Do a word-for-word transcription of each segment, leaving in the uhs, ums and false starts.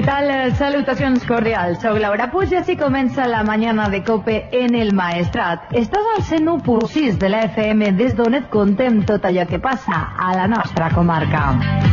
tal? Salutacions cordials. Soc Laura Puig i així comença la mañana de COPE en el Maestrat. Estàs al cent u punt sis de la F M des d'on et contem tot allò que passa a la nostra comarca.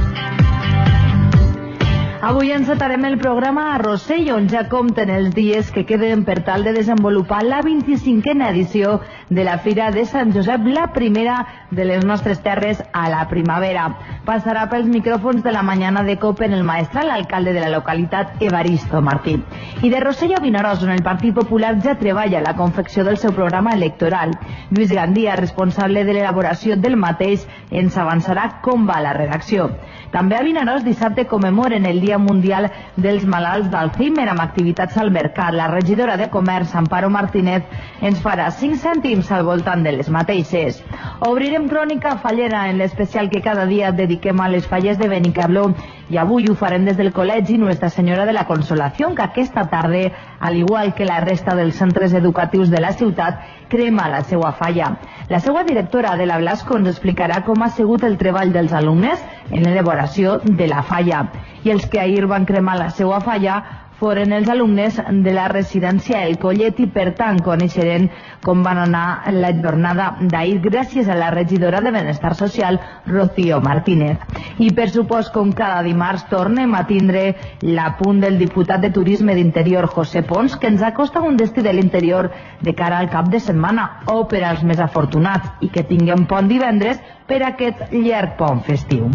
Avui encetarem el programa a Rossell, on ja compten els dies que queden per tal de desenvolupar la vint-i-cinquena edició de la Fira de Sant Josep, la primera de les nostres terres a la primavera. Passarà pels micròfons de la mañana de COPE en el Maestrat l'alcalde de la localitat, Evaristo Martí. I de Rossell a Vinaròs, on el Partit Popular ja treballa la confecció del seu programa electoral. Lluís Gandia, responsable de l'elaboració del mateix, ens avançarà com va la redacció. També a Vinaròs dissabte commemoren el Dia Mundial dels Malalts d'Alzheimer amb activitats al mercat. La regidora de Comerç, Amparo Martínez, ens farà cinc cèntims al voltant de les mateixes. Obrirem crònica fallera en l'especial que cada dia dediquem a les falles de Benicarló i avui ho farem des del Col·legi Nuestra Senyora de la Consolació, que aquesta tarda, al igual que la resta dels centres educatius de la ciutat, crema la seva falla. La seva directora, Adela Blasco, ens explicarà com ha sigut el treball dels alumnes en l'elaboració de la falla. I els que ahir van cremar la seva falla foren els alumnes de la residència El Collet i, per tant, coneixerem com van anar la jornada d'ahir gràcies a la regidora de Benestar Social, Rocío Martínez. I, per supost, com cada dimarts, tornem a tindre l'apunt del diputat de Turisme d'Interior, José Pons, que ens acosta un destí de l'interior de cara al cap de setmana, o per als més afortunats, i que tinguem pont divendres per aquest llarg pont festiu.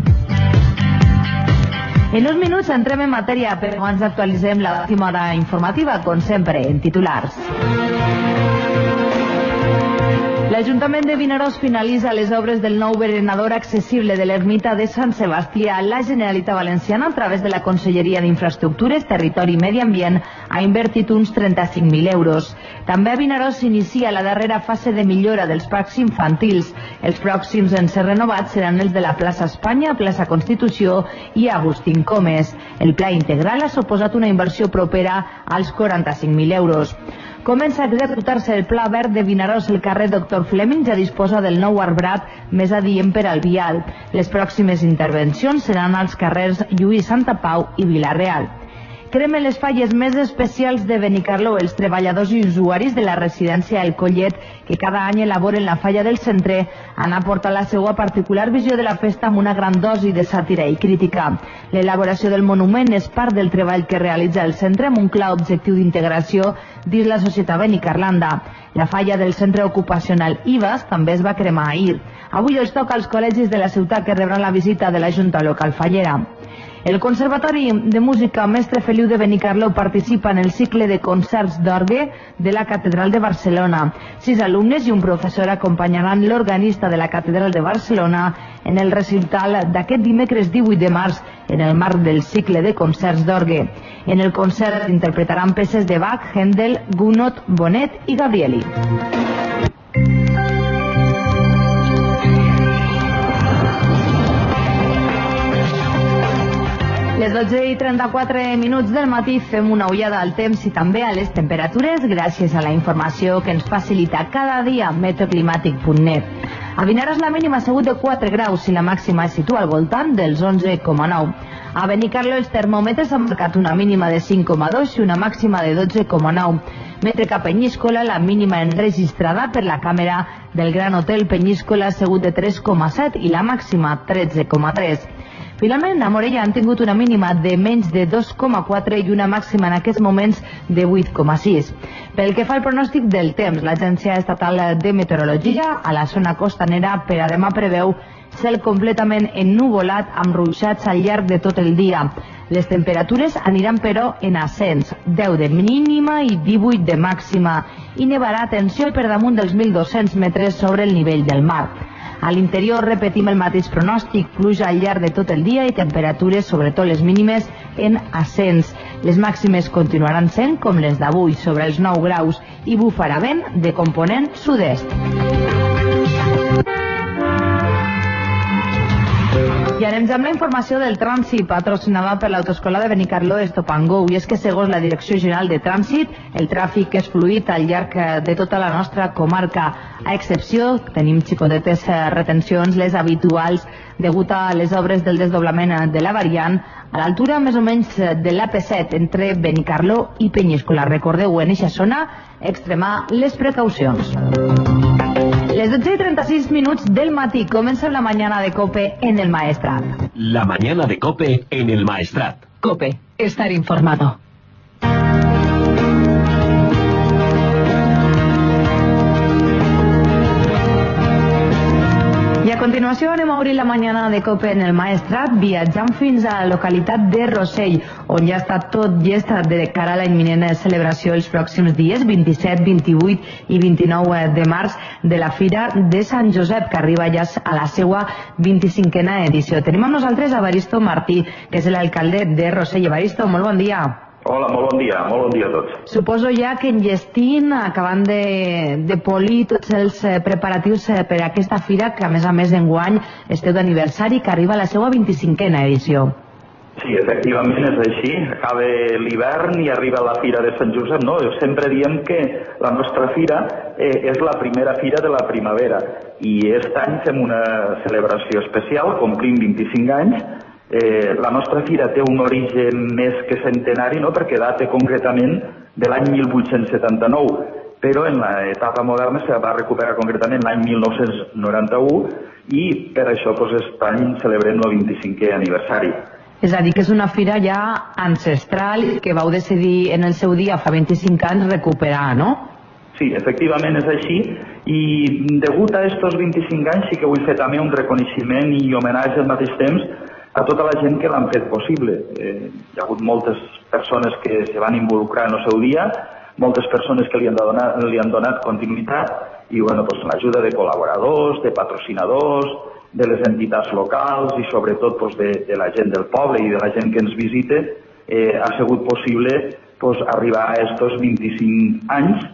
En uns minuts entrem en matèria, però abans actualitzem l'última hora informativa, com sempre, en titulars. L'Ajuntament de Vinaròs finalitza les obres del nou berenador accessible de l'ermita de Sant Sebastià. La Generalitat Valenciana, a través de la Conselleria d'Infraestructures, Territori i Medi Ambient, ha invertit uns trenta-cinc mil euros. També a Vinaròs s'inicia la darrera fase de millora dels parcs infantils. Els pròxims en ser renovats seran els de la plaça Espanya, plaça Constitució i Agustín Comes. El pla integral ha suposat una inversió propera als quaranta-cinc mil euros. Comença a executar-se el Pla Verd de Vinaròs. El carrer Doctor Fleming ja disposa del nou arbrat més adient per al vial. Les pròximes intervencions seran als carrers Lluís Santapau i Vila-real. Cremen les falles més especials de Benicarló. Els treballadors i usuaris de la residència El Collet, que cada any elaboren la falla del centre, han aportat la seva particular visió de la festa amb una gran dosi de sàtira i crítica. L'elaboració del monument és part del treball que realitza el centre amb un clar objectiu d'integració dins la societat benicarlanda. La falla del centre ocupacional I V A S també es va cremar ahir. Avui els toca als col·legis de la ciutat, que rebran la visita de la Junta Local Fallera. El Conservatori de Música Mestre Feliu de Benicarló participa en el cicle de concerts d'orgue de la Catedral de Barcelona. Sis alumnes i un professor acompanyaran l'organista de la Catedral de Barcelona en el recital d'aquest dimecres divuit de març en el marc del cicle de concerts d'orgue. En el concert interpretaran peces de Bach, Händel, Gounod, Bonet i Gabrieli. Les dotze i trenta-quatre minuts del matí fem una ullada al temps i també a les temperatures gràcies a la informació que ens facilita cada dia metroclimàtic punt net. A Vinaròs la mínima ha sigut de quatre graus i la màxima es situa al voltant dels onze coma nou. A Benicarló els termòmetres han marcat una mínima de cinc coma dos i una màxima de dotze coma nou. Mentre que a Penyíscola la mínima enregistrada per la càmera del Gran Hotel Penyíscola ha sigut de tres coma set i la màxima tretze coma tres. Finalment, a Morella han tingut una mínima de menys de dos coma quatre i una màxima en aquests moments de vuit coma sis. Pel que fa al pronòstic del temps, l'Agència Estatal de Meteorologia a la zona costanera per a demà preveu cel completament ennuvolat amb ruixats al llarg de tot el dia. Les temperatures aniran però en ascens, deu de mínima i divuit de màxima, i nevarà, atenció, per damunt dels mil dos-cents metres sobre el nivell del mar. A l'interior repetim el mateix pronòstic, pluja al llarg de tot el dia i temperatures, sobretot les mínimes, en ascens. Les màximes continuaran sent com les d'avui, sobre els nou graus, i bufarà vent de component sud-est. I anem amb la informació del trànsit patrocinada per l'Autoescola de Benicarló Stop and Go. I és que segons la Direcció General de Trànsit, el tràfic és fluid al llarg de tota la nostra comarca. A excepció, tenim xicotetes retencions, les habituals, degut a les obres del desdoblament de la variant a l'altura més o menys de l'A P set entre Benicarló i Penyíscola. Recordeu, en eixa zona, extremar les precaucions. Les dotze i trenta-sis minuts del matí comença la mañana de COPE en el Maestrat. La mañana de COPE en el Maestrat. COPE, estar informado. I a continuació anem a obrir la mañana de COPE en el Maestrat viatjant fins a la localitat de Rossell, on ja està tot llest de cara a la imminent celebració els pròxims dies vint-i-set, vint-i-vuit i vint-i-nou de març de la Fira de Sant Josep, que arriba ja a la seva vint-i-cinquena edició. Tenim amb nosaltres a Evaristo Martí, que és l'alcalde de Rossell. Evaristo, molt bon dia. Hola, molt bon dia, molt bon dia a tots. Suposo ja que enllestint, acabant de, de polir tots els preparatius per a aquesta fira, que a més a més d'enguany esteu d'aniversari, que arriba a la seva vint-i-cinquena edició. Sí, efectivament és així. Acaba l'hivern i arriba la Fira de Sant Josep, no? Sempre diem que la nostra fira eh, és la primera fira de la primavera i aquest any fem una celebració especial, complim vint-i-cinc anys. Eh, la nostra fira té un origen més que centenari, no? Perquè data concretament de l'any mil vuit-cents setanta-nou, però en l'etapa moderna se va recuperar concretament l'any mil nou-cents noranta-u i per això doncs, aquest any celebrem el vint-i-cinquè aniversari. És a dir, que és una fira ja ancestral que vau decidir en el seu dia fa vint-i-cinc anys recuperar, no? Sí, efectivament és així i degut a aquests vint-i-cinc anys sí que vull fer també un reconeixement i homenatge al mateix temps a tota la gent que l'han fet possible. Eh, hi ha hagut moltes persones que se van involucrar en el seu dia, moltes persones que li han donat, li han donat continuïtat i bueno, doncs, l'ajuda de col·laboradors, de patrocinadors, de les entitats locals i sobretot doncs, de, de la gent del poble i de la gent que ens visita, eh, ha sigut possible doncs, arribar a aquests vint-i-cinc anys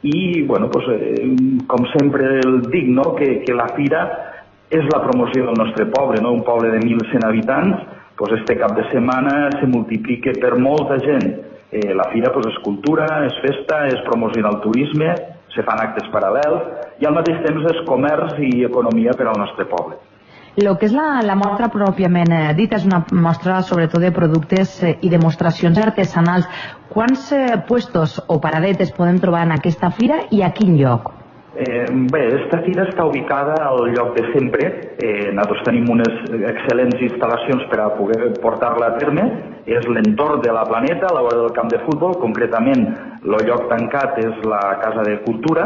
i bueno, doncs, eh, com sempre el dic, no? que, que la fira és la promoció del nostre poble, no? Un poble de mil cent habitants, doncs este cap de setmana se multiplica per molta gent. Eh, la fira doncs, és cultura, és festa, és promocionar el turisme, se fan actes paral·lels i al mateix temps és comerç i economia per al nostre poble. El que és la, la mostra pròpiament eh, dita és una mostra sobretot de productes eh, i demostracions artesanals. Quants eh, puestos o paradetes podem trobar en aquesta fira i a quin lloc? Eh, bé, aquesta fira està ubicada al lloc de sempre. Eh, nosaltres tenim unes excel·lents instal·lacions per a poder portar-la a terme. És l'entorn de la Planeta, a la vora del camp de futbol. Concretament, el lloc tancat és la Casa de Cultura.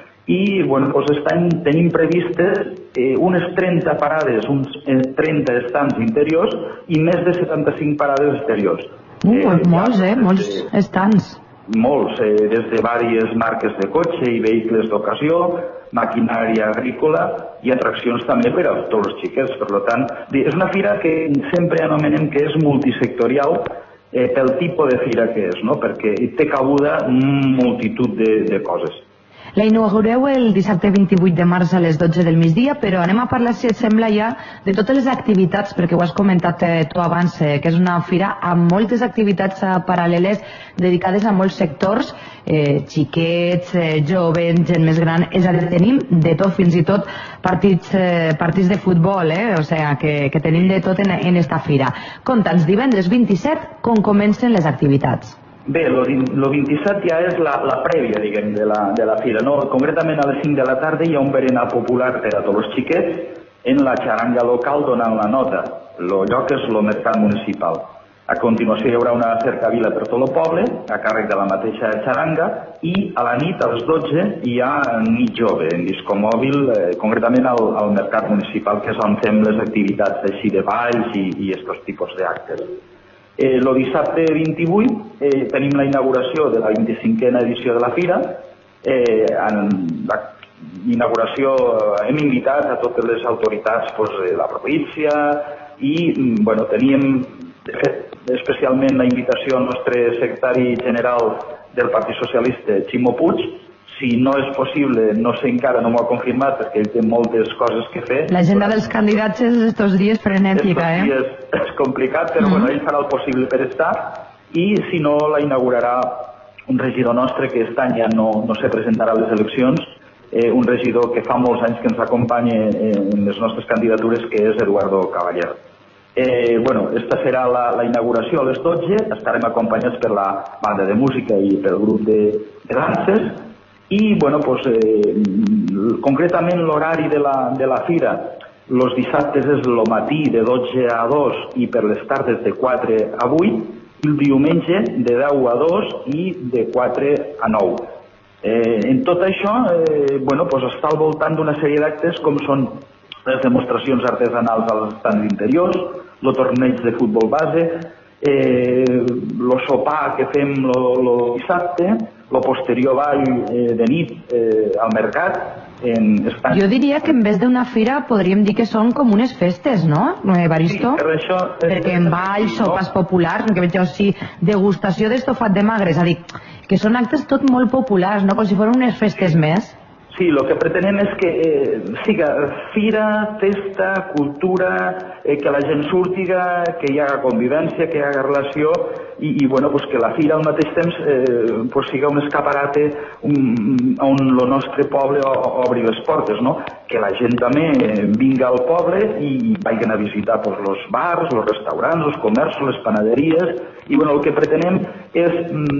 I bueno, doncs aquest any tenim previstes eh, unes trenta parades, uns trenta estants interiors i més de setanta-cinc parades exteriors. Uh, eh, molts, eh? Molts estants. Molts, eh, des de diverses marques de cotxe i vehicles d'ocasió, maquinària agrícola i atraccions també per a tots els xiquets. Per tant, és una fira que sempre anomenem que és multisectorial eh, pel tipus de fira que és, no? Perquè té cabuda multitud de, de coses. La inaugureu el dissabte vint-i-vuit de març a les dotze del migdia, però anem a parlar, si et sembla, ja de totes les activitats, perquè ho has comentat eh, tu abans, eh, que és una fira amb moltes activitats eh, paral·leles dedicades a molts sectors, eh, xiquets, eh, joves, gent més gran, és a dir, tenim de tot, fins i tot partits, eh, partits de futbol, eh? O sigui, que, que tenim de tot en, en esta fira. Conta'ns, divendres vint-i-set, com comencen les activitats? Bé, el vint-i-set ja és la, la prèvia, diguem, de la, de la fira, no? Concretament a les cinc de la tarda hi ha un berenar popular per a tots els xiquets en la xaranga local donant la nota. El lloc és el mercat municipal. A continuació hi haurà una cercavila per tot el poble, a càrrec de la mateixa xaranga, i a la nit, a les dotze, hi ha nit jove, en discomòbil, eh, concretament al, al mercat municipal, que és on fem les activitats així de balls i, i aquests tipus d'actes. Eh, el dissabte vint-i-vuit eh, tenim la inauguració de la vint-i-cinquena edició de la fira. Eh, en la inauguració hem invitat a totes les autoritats pues, de la província i bueno, teníem de fet especialment la invitació al nostre secretari general del Partit Socialista, Ximo Puig. Si no és possible, no sé encara, no m'ho ha confirmat perquè ell té moltes coses que fer. L'agenda dels candidats és estos dies frenètica, eh? Estos dies és complicat, però mm-hmm. bueno, ell farà el possible per estar i si no la inaugurarà un regidor nostre que aquest any ja no, no se presentarà a les eleccions, eh, un regidor que fa molts anys que ens acompanya en les nostres candidatures, que és Eduardo Cavaller. Eh, bueno, esta serà la, la inauguració a les dotze, estarem acompanyats per la banda de música i pel grup de, de danses, i bueno, pues, eh, concretament l'horari de, la, de la fira, els dissabtes és el matí de dotze a dos i per les tardes de quatre a vuit, i el diumenge de deu a dos i de quatre a nou. Eh, en tot això, eh, bueno, pues està al voltant d'una sèrie d'actes com són les demostracions artesanals als estands interiors, el torneig de futbol base, eh, el sopar que fem el dissabte, el posterior ball eh, de nit eh, al mercat. En estands... Jo diria que en vez d'una fira podríem dir que són com unes festes, no, Evaristo? Sí, per això... Perquè en ball, sopes populars, que veig així, degustació d'estofat de magre, és a dir, que són actes tot molt populars, no? Com si foren unes festes més. Sí, el que pretenem és que eh, siga fira, festa, cultura, eh, que la gent surtiga, que hi haga convivència, que hi haga relació i, i bueno, pues que la fira al mateix temps eh, pues siga un escaparate un, on el nostre poble obri les portes, no? Que la gent també vinga al poble i vagin a visitar pues, els bars, els restaurants, els comerços, les panaderies i bueno, el que pretenem és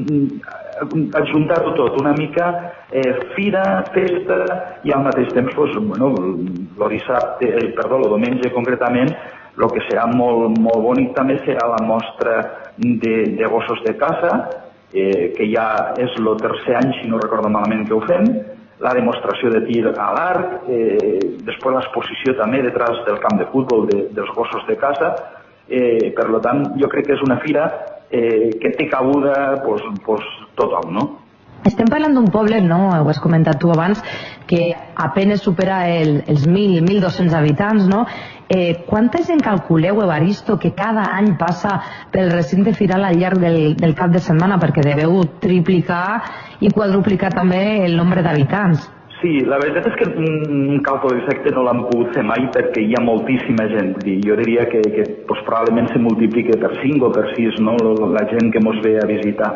mm, ajuntar-ho tot, una mica eh, fira, festa i al mateix temps, pues, bueno, el dissabte, eh, perdó, el diumenge concretament, el que serà molt, molt bonic també serà la mostra de, de gossos de caça, eh, que ja és el tercer any, si no recordo malament, que ho fem, la demostració de tir a l'arc, eh, després l'exposició també detrás del camp de futbol de, dels gossos de caça, eh, per tant, jo crec que és una fira eh, que té cabuda pues, pues, tothom, no? Estem parlant d'un poble, no, ho has comentat tu abans, que apenas supera el, els mil, mil dos-cents habitants, no? Eh, quanta gent calculeu, Evaristo, que cada any passa pel recinte firal al llarg del, del cap de setmana, perquè deveu triplicar i quadruplicar també el nombre d'habitants? Sí, la veritat és que un càlcul exacte no l'han pogut fer mai perquè hi ha moltíssima gent. Jo diria que, que pues, probablement se multiplica per cinc o per sis, no? La gent que mos ve a visitar.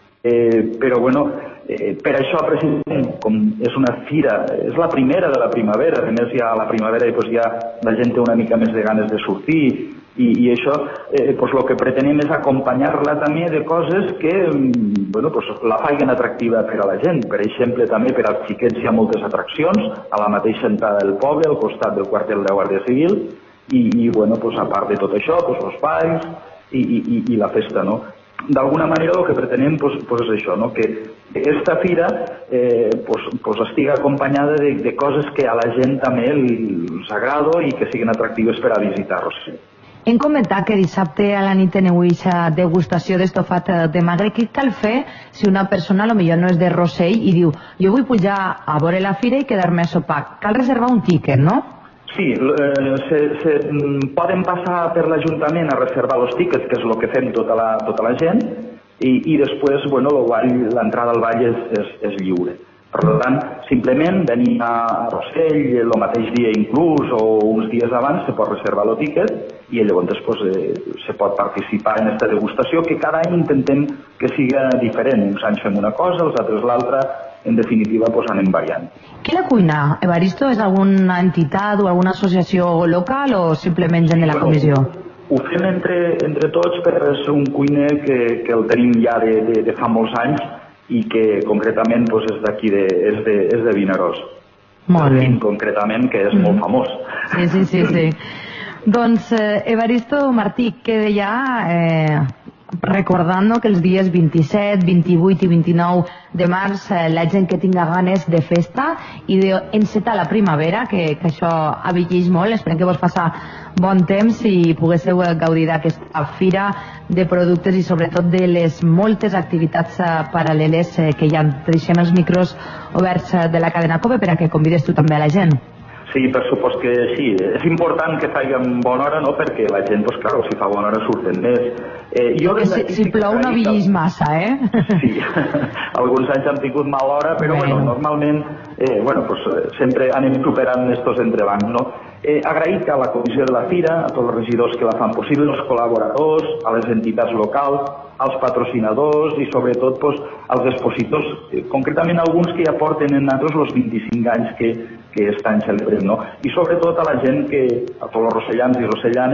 Eh, però bueno, eh, per això precisament, com és una fira, és la primera de la primavera, a més ja a la primavera i pues, ja la gent té una mica més de ganes de sortir i, i això, eh, pues, el que pretenem és acompanyar-la també de coses que bueno, pues, la facin atractiva per a la gent. Per exemple, també per als xiquets hi ha moltes atraccions a la mateixa entrada del poble, al costat del quartel de Guàrdia Civil i, i bueno, pues, a part de tot això, pues, els balls i, i, i la festa, no? D'alguna manera el que pretenem pues, pues és això, no? Que aquesta fira eh, pues, pues estigui acompanyada de, de coses que a la gent també els agrada i que siguin atractives per a visitar-los. Hem comentat que dissabte a la nit teniu aquesta degustació d'estofat de magre. Què cal fer si una persona potser no és de Rossell i diu jo vull pujar a veure la fira i quedar-me a sopar? Cal reservar un tíquet, no? Sí, eh, se, se, poden passar per l'Ajuntament a reservar els tíquets, que és el que fem tota la, tota la gent, i, i després, bueno, l'entrada al ball és, és, és lliure. Per tant, simplement venir a Rossell el mateix dia inclús o uns dies abans se pot reservar el tíquet i llavors després eh, se pot participar en aquesta degustació que cada any intentem que siga diferent. Uns anys fem una cosa, els altres l'altra, en definitiva pues, anem variant. Qui la cuina, Evaristo? És alguna entitat o alguna associació local o simplement gent de la comissió? Ho fem entre, entre tots perquè és un cuiner que, que el tenim ja de, de, de fa molts anys i que concretament pues, és d'aquí, de, és, de, és de Vinaròs. Molt bé. Concretament, que és mm. molt famós. Sí, sí, sí. sí. Doncs, eh, Evaristo Martí, queda ja eh, recordant que els dies vint-i-set, vint-i-vuit i vint-i-nou de març eh, la gent que tinga ganes de festa i d'encetar la primavera, que, que això avelleix molt, esperem que vos passa bon temps i poguésseu gaudir d'aquesta fira de productes i sobretot de les moltes activitats eh, paral·leles eh, que hi ha. Deixem els micros oberts eh, de la cadena COPE per a que convides tu també a la gent. Sí, per supost que sí. És important que faiguem bona hora, no? Perquè la gent, doncs, clar, si fa bona hora surten més. Eh, jo si, si plou no villís massa, eh? Sí, alguns anys han tingut mala hora, però bueno, bueno normalment eh, bueno, pues, sempre anem superant estos entrebancs, no? Eh, agraït a la comissió de la fira, a tots els regidors que la fan possible, als col·laboradors, a les entitats locals, als patrocinadors i sobretot pues, als expositors, eh, concretament alguns que ja porten en nosaltres els vint-i-cinc anys que, que estan celebrant, no? I sobretot a la gent que, a tots els rossellans i rossellanes,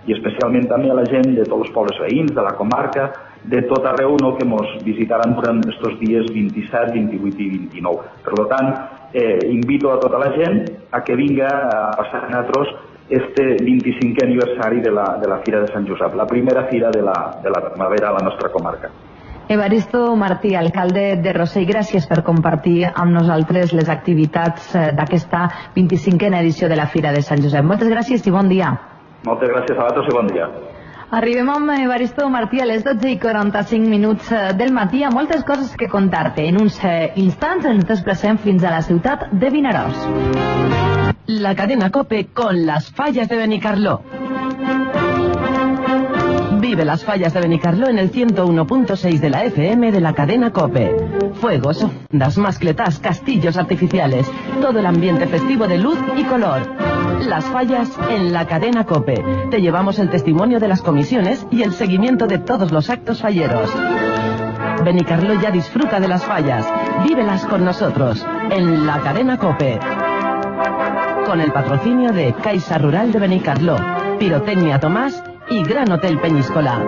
i especialment també a la gent de tots els pobles veïns, de la comarca, de tot arreu, no, que ens visitaran durant aquests dies vint-i-set, vint-i-vuit i vint-i-nou. Per tant, eh, invito a tota la gent a que vinga a passar amb nosaltres este vint-i-cinquè aniversari de la, de la Fira de Sant Josep, la primera fira de la, de la primavera a la nostra comarca. Evaristo Martí, alcalde de Rossell, gràcies per compartir amb nosaltres les activitats d'aquesta vint-i-cinquena edició de la Fira de Sant Josep. Moltes gràcies i bon dia. Moltes gràcies a vosaltres i bon dia. Arribem amb Evaristo Martí a les dotze i quaranta-cinc minuts del matí, amb moltes coses que contar-te. En uns instants ens desplacem fins a la ciutat de Vinaròs. La cadena COPE con las fallas de Benicarló. Vive las fallas de Benicarló en el ciento uno punto seis de la F M de la cadena COPE. Fuegos, ondas, mascletas, castillos artificiales, todo el ambiente festivo de luz y color. Las fallas en la cadena COPE. Te llevamos el testimonio de las comisiones y el seguimiento de todos los actos falleros. Benicarló ya disfruta de las fallas. Vívelas con nosotros en la cadena COPE. Con el patrocinio de Caixa Rural de Benicarló, Pirotecnia Tomás y Gran Hotel Peñíscola.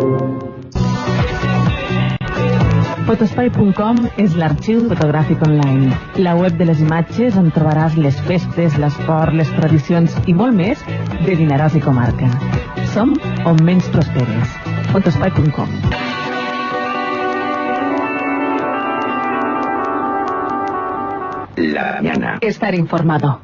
Fotospai punt com és l'arxiu fotogràfic online, la web de les imatges on trobaràs les festes, l'esport, les tradicions i molt més de Vinaròs i comarca. Som on menys prosperes. Fotospai punt com. La mañana. Estar informado.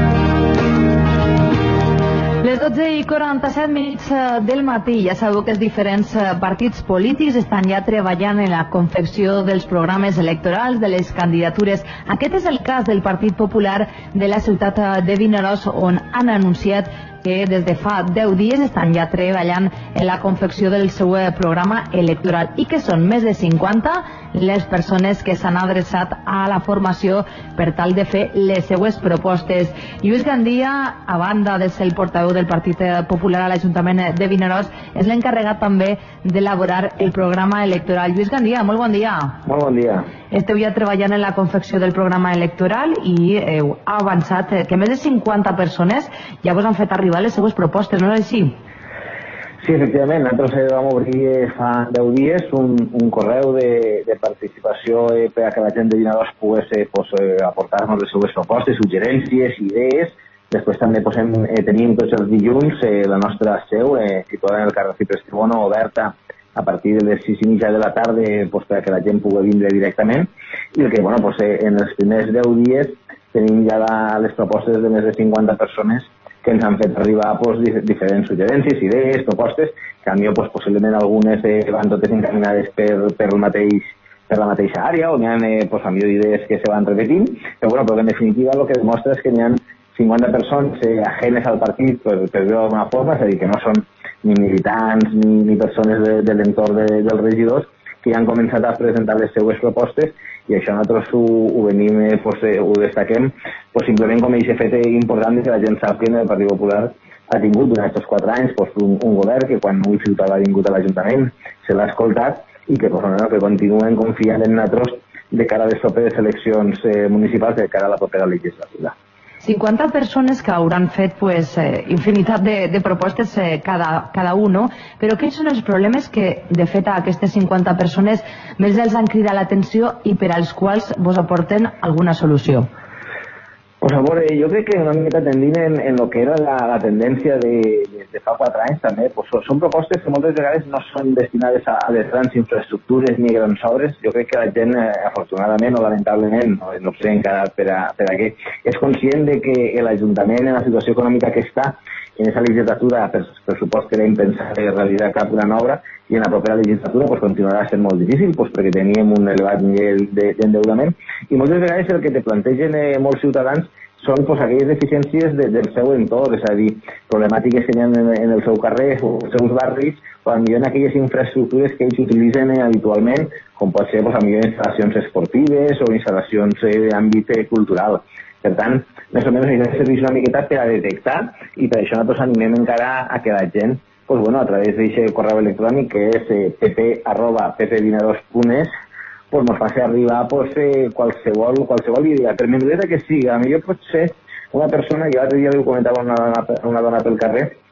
Les dotze i quaranta-set minuts del matí. Ja sabeu que els diferents partits polítics estan ja treballant en la confecció dels programes electorals de les candidatures. Aquest és el cas del Partit Popular de la ciutat de Vinaròs, on han anunciat que des de fa deu dies estan ja treballant en la confecció del seu programa electoral i que són més de cinquanta les persones que s'han adreçat a la formació per tal de fer les seues propostes. Lluís Gandia, a banda de ser el portaveu del Partit Popular a l'Ajuntament de Vinaròs, és l'encarregat també d'elaborar el programa electoral. Lluís Gandia, molt bon dia. Molt bon dia. Esteu ja treballant en la confecció del programa electoral i heu avançat que més de cinquanta persones ja vos han fet arribar les seues propostes, no és així? Sí, efectivament. Nosaltres vam obrir fa deu dies un, un correu de, de participació eh, per a que la gent de Vinaròs pogués eh, pues, eh, aportar-nos les seues propostes, suggerències, idees. Després també pues, hem, eh, tenim tots els dilluns eh, la nostra seu, eh, situada en el carrer Cipres Tribono, oberta a partir de les sis i mitja de la tarda pues, per a que la gent pugui vindre directament. I el que, bueno, pues, eh, en els primers deu dies tenim ja la, les propostes de més de cinquanta persones que ens han fet arribar pues, diferents suggerències, idees, propostes, que a mi pues, possiblement algunes eh, van totes encaminades per, per, el mateix, per la mateixa àrea, on hi ha eh, pues, a millor idees que se van repetint, però, bueno, però en definitiva el que demostra és que hi ha cinquanta persones eh, ajenes al partit, per, per dir-ho d'alguna forma, és a dir, que no són ni militants ni, ni persones de, de l'entorn de, dels regidors, que ja han començat a presentar les seues propostes, i això nosaltres ho, ho venim, eh, pues, eh, ho destaquem pues, simplement com a aquest fet important que la gent sap que el Partit Popular ha tingut durant aquests quatre anys pues, un, un govern que quan un ciutadà ha vingut a l'Ajuntament se l'ha escoltat i que, pues, no, que continuen confiant en nosaltres de cara a les properes eleccions eh, municipals, de cara a la propera legislatura. cinquanta persones que hauran fet pues, eh, infinitat de, de propostes eh, cada, cada uno, però quins són els problemes que de fet a aquestes cinquanta persones més els han cridat l'atenció i per als quals vos aporten alguna solució? Pues a veure, jo crec que una mica tendint en, en el que era la, la tendència de, de, de fa quatre anys també, pues són, són propostes que moltes vegades no són destinades a, a les grans infraestructures ni grans obres. Jo crec que la gent, eh, afortunadament o lamentablement, no, no sé encara per a, per a què, és conscient de que l'Ajuntament en la situació econòmica que està en aquesta legislatura, per pressupost que era impensable realitzar cap gran obra, i en la propera legislatura pues, continuarà sent molt difícil pues, perquè teníem un elevat nivell d'endeudament i moltes vegades el que te plantegen eh, molts ciutadans són pues, aquelles deficiències de, del seu entorn, és a dir, problemàtiques que hi ha en, en el seu carrer o els seus barris, o a millor en aquelles infraestructures que ells utilitzen eh, habitualment, com pot ser pues, a millor instal·lacions esportives o instal·lacions eh, d'àmbit eh, cultural. Per tant, més o menys això serveix una miqueta per a detectar i per això nosaltres animem encara a que la gent pues bueno, a través d'aquest correu electrònic que és eh, pp arroba ppvinaròs punt es pues nos faci arribar pues, eh, qualsevol, qualsevol idea, per menudeta que sigui. A millor pot ser una persona, jo l'altre dia li comentava una dona, una dona pel carrer,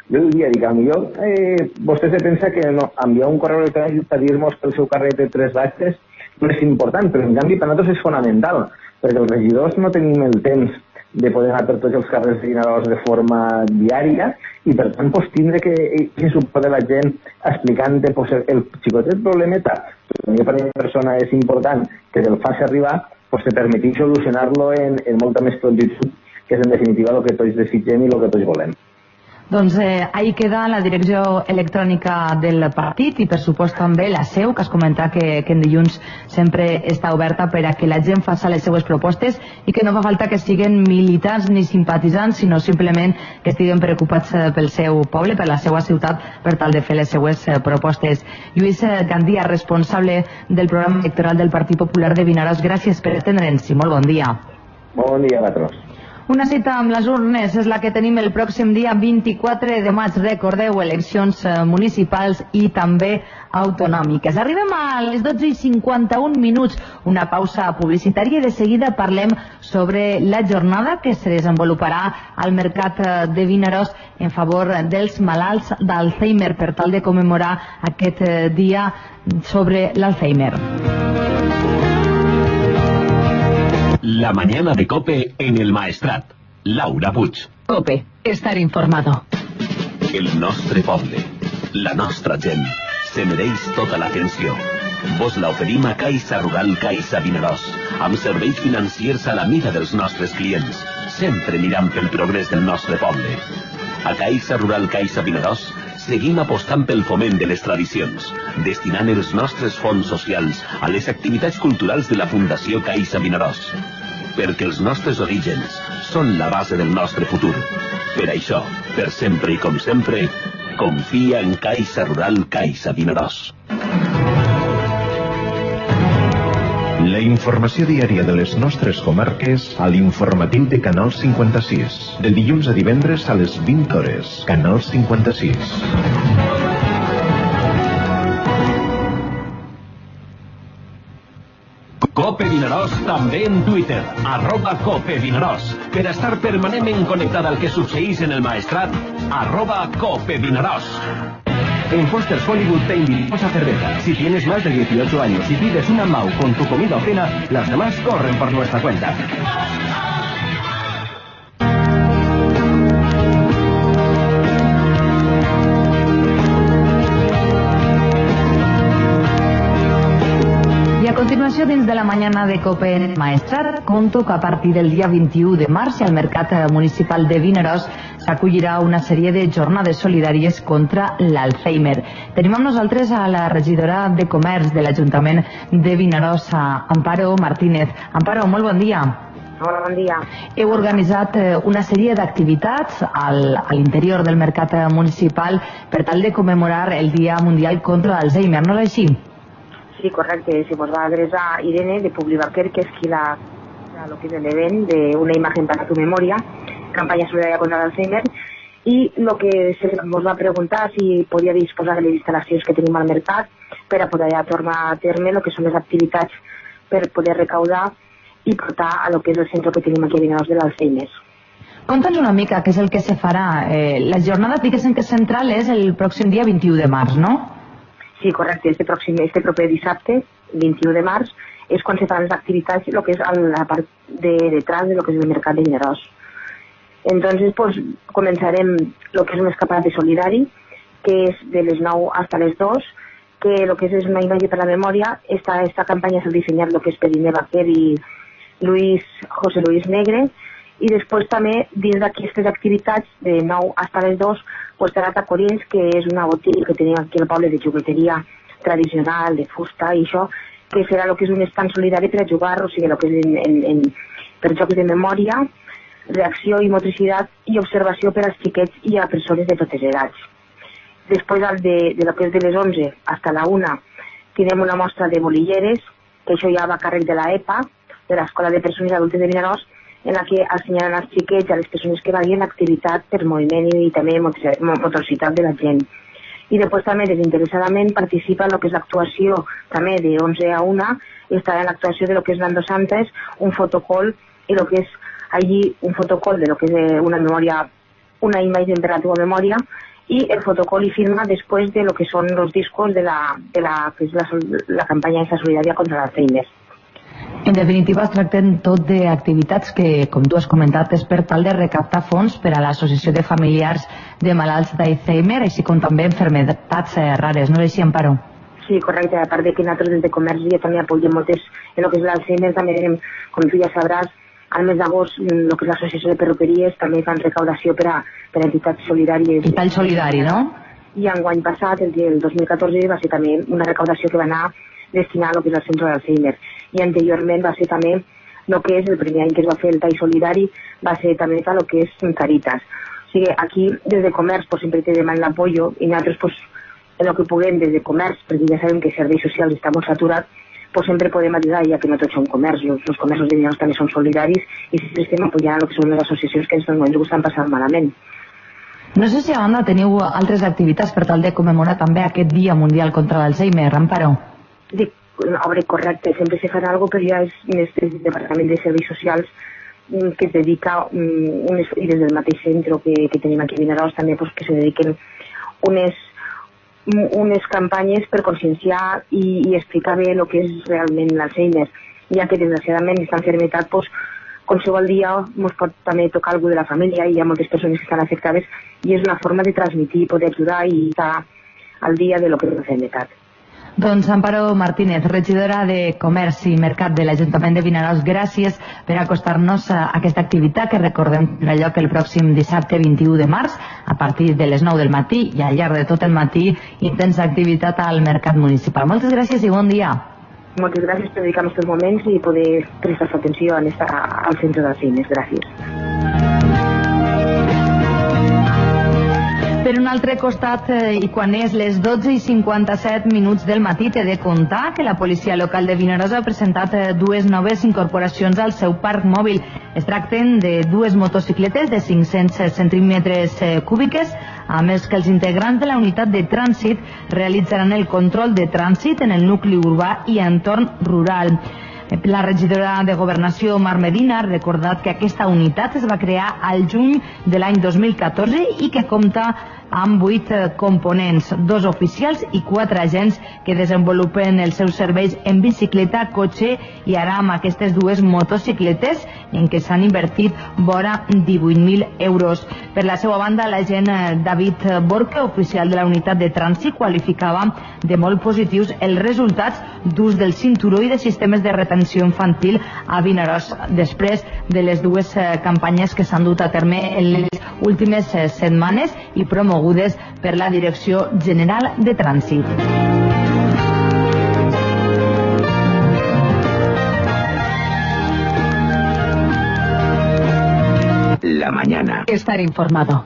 Jo diria, dic, millor eh, vostè se pensa que no, enviar un correu electrònic per dir-nos que el seu carret té tres actes no és important, però en canvi per nosaltres és fonamental, perquè els regidors no tenim el temps de poder anar per tots els carrers de Vinaròs de forma diària i per tant pues, tindre que, que suport de la gent explicant pues, el xicotet problemeta que per una persona és important que te'l faci arribar, pues, te permetim solucionar-lo en, en molta més prontitud, que és en definitiva el que tots desitgem i el que tots volem. Doncs eh, ahí queda la direcció electrònica del partit i per supost també la seu, que es comenta que, que en dilluns sempre està oberta per a que la gent faci les seues propostes i que no fa falta que siguin militants ni simpatitzants, sinó simplement que estiguen preocupats pel seu poble, per la seva ciutat, per tal de fer les seues propostes. Lluís Gandia, responsable del programa electoral del Partit Popular de Vinaròs, gràcies per atendre'ns i molt bon dia. Bon dia a vosaltres. Una cita amb les urnes és la que tenim el pròxim dia vint-i-quatre de maig. Recordeu, eleccions municipals i també autonòmiques. Arribem a les dotze i cinquanta-un minuts, una pausa publicitària i de seguida parlem sobre la jornada que se desenvoluparà al mercat de Vinaròs en favor dels malalts d'Alzheimer per tal de commemorar aquest dia sobre l'Alzheimer. La mañana de COPE en el Maestrat. Laura Puig. COPE, estar informado. El nostre poble, la nostra gent, se mereix tota l'atenció. Vos la oferim a Caixa Rural Caixa Vinaròs, amb serveis financiers a la mida dels nostres clients, sempre mirant pel progrés del nostre poble. A Caixa Rural Caixa Vinaròs seguim apostant pel foment de les tradicions, destinant els nostres fons socials a les activitats culturals de la Fundació Caixa Vinaròs. Perquè els nostres orígens són la base del nostre futur. Per això, per sempre i com sempre, confia en Caixa Rural Caixa Vinaròs. La informació diària de les nostres comarques a l'informatiu de Canal cinquanta-sis. De dilluns a divendres a les vint hores. Canal cinquanta-sis. COPE Vinaròs també en Twitter, arroba COPE Vinaròs. Per estar permanentment connectada al que succeís en el Maestrat, arroba COPE Vinaròs. En Foster's Hollywood te invitamos a cerveza. Si tienes más de dieciocho años y pides una Mau con tu comida o cena, las demás corren por nuestra cuenta. I a continuació, dins de la mañana de COPE en el Maestrat, conto que a partir del dia vint-i-u de març al Mercat Municipal de Vinaròs s'acollirà una sèrie de jornades solidàries contra l'Alzheimer. Tenim amb nosaltres a la regidora de Comerç de l'Ajuntament de Vinaròs, Amparo Martínez. Amparo, molt bon dia. Hola, bon dia. Heu organitzat una sèrie d'activitats al, a l'interior del Mercat Municipal per tal de commemorar el Dia Mundial contra l'Alzheimer, no és així? Sí, correcte. Se vos va adreçar Irene de Publibaquer, que és qui la, lo que és l'event d'una imatge para tu memòria, campanya solidària contra l'Alzheimer, i el que se vos va preguntar si podia disposar de les instal·lacions que tenim al mercat per a poder tornar a terme el que són les activitats per poder recaudar i portar a lo que és el centre que tenim aquí a Vinaròs de l'Alzheimer. Conta'ns una mica què és el que se farà. Eh, la jornada, diguéssim que central és el pròxim dia vint-i-u de març, no? Sí, correcte. Este, pròxim, este proper dissabte, vint-i-u de març, és quan se faran les activitats, el que és a la part de detrás de lo que és el mercat de Vinaròs. Entonces, pues, començarem el que és un escapat solidari, que és de les nou hasta les dos, que el que és una imatge per la memòria. Esta, esta campanya s'ha dissenyat el que és per Irene Baquer i Luis, José Luis Negre, i després també dins d'aquestes activitats de nou hasta les dos pues estarà Tacorins, que és una botiga que tenim aquí al poble de jugueteria tradicional, de fusta i això, que serà el que és un estant solidari per a jugar, o sigui, el que és en, en, en, per jocs de memòria, reacció i motricitat i observació per als xiquets i a persones de totes edats. Després de, de lo que és de les onze fins a la una tindrem una mostra de bolilleres, que això ja va a càrrec de la E P A, de l'Escola de Persones Adultes de Vinaròs, en la que assenyalen als xiquets, a les persones que vagin l'activitat per moviment i també motoricitat de la gent. I després també desinteressadament participa en el que és l'actuació també de onze a una, està en l'actuació de lo que és Nando Santos, un fotocall, i el que és allí un fotocall de lo que és una memòria, una imatge per la teva memòria, y el fotocall y firma después de lo que son los discos de la, de la, que es la, la campaña esa solidaria contra l'Alzheimer. En definitiva, es tracten tot d'activitats que, com tu has comentat, és per tal de recaptar fons per a l'Associació de Familiars de Malalts d'Alzheimer, així com també enfermedats rares, no és així, Amparo? Sí, correcte, a part de que nosaltres des de Comerç ja també apoyem moltes en el que és l'Alzheimer, també anem, com tu ja sabràs, al mes d'agost, el que és l'Associació de Perruqueries, també fan recaudació per a, per a entitats solidàries. I tall solidari, no? I enguany passat, el, el dos mil catorze, va ser també una recaudació que va anar destinada a lo que és el centre d'Alzheimer. I anteriorment va ser també el que és el primer any que es va fer el tall solidari, va ser també el que és Caritas. O sigui, aquí, des de Comerç, pues, sempre te demanen l'apoyo i nosaltres, pues, en el que puguem des de Comerç, perquè ja sabem que serveis socials està molt saturat, pues sempre podem ajudar, ja que no tots són comerç, els, els comerços de Vinaròs també són solidaris i sempre estem apoyant el que són les associacions que en aquests moments ho estan passant malament. No sé si a banda teniu altres activitats per tal de commemorar també aquest Dia Mundial contra l'Alzheimer, Amparo. Dic, obra correcte, sempre se farà alguna cosa, però ja és més del Departament de Serveis Socials que es dedica, um, unes, i des del mateix centre que, que tenim aquí a Vinaròs també, pues, que se dediquen unes unes campanyes per conscienciar i, i explicar bé el que és realment l'Alzheimer, ja que desgraciadament aquesta enfermedad, pues, qualsevol dia ens pot també tocar algú de la família i hi ha moltes persones que estan afectades i és una forma de transmitir, poder ajudar i estar al dia de lo que és l'enfermedad. Doncs Amparo Martínez, regidora de Comerç i Mercat de l'Ajuntament de Vinaròs, gràcies per acostar-nos a aquesta activitat que recordem tindrà lloc el pròxim dissabte vint-i-u de març a partir de les nou del matí i al llarg de tot el matí intensa activitat al Mercat Municipal. Moltes gràcies i bon dia. Moltes gràcies per dedicar aquests moments i poder prestar atenció en esta, al centre dels cines. Gràcies. Per un altre costat, eh, i quan és les dotze i cinquanta-set minuts del matí, t'he de contar que la policia local de Vinaròs ha presentat eh, dues noves incorporacions al seu parc mòbil. Es tracten de dues motocicletes de cinc-cents centímetres eh, cúbiques, a més que els integrants de la unitat de trànsit realitzaran el control de trànsit en el nucli urbà i entorn rural. La regidora de Governació, Mar Medina, ha recordat que aquesta unitat es va crear al juny de l'any dos mil catorze i que compta amb vuit components, dos oficials i quatre agents que desenvolupen els seus serveis en bicicleta, cotxe i ara amb aquestes dues motocicletes en què s'han invertit vora divuit mil euros. Per la seva banda, l'agent David Borque, oficial de la unitat de trànsit, qualificava de molt positius els resultats d'ús del cinturó i de sistemes de retenció infantil a Vinaròs després de les dues campanyes que s'han dut a terme en les últimes setmanes i promogudes per la Direcció General de Trànsit. La mañana. Estar informado.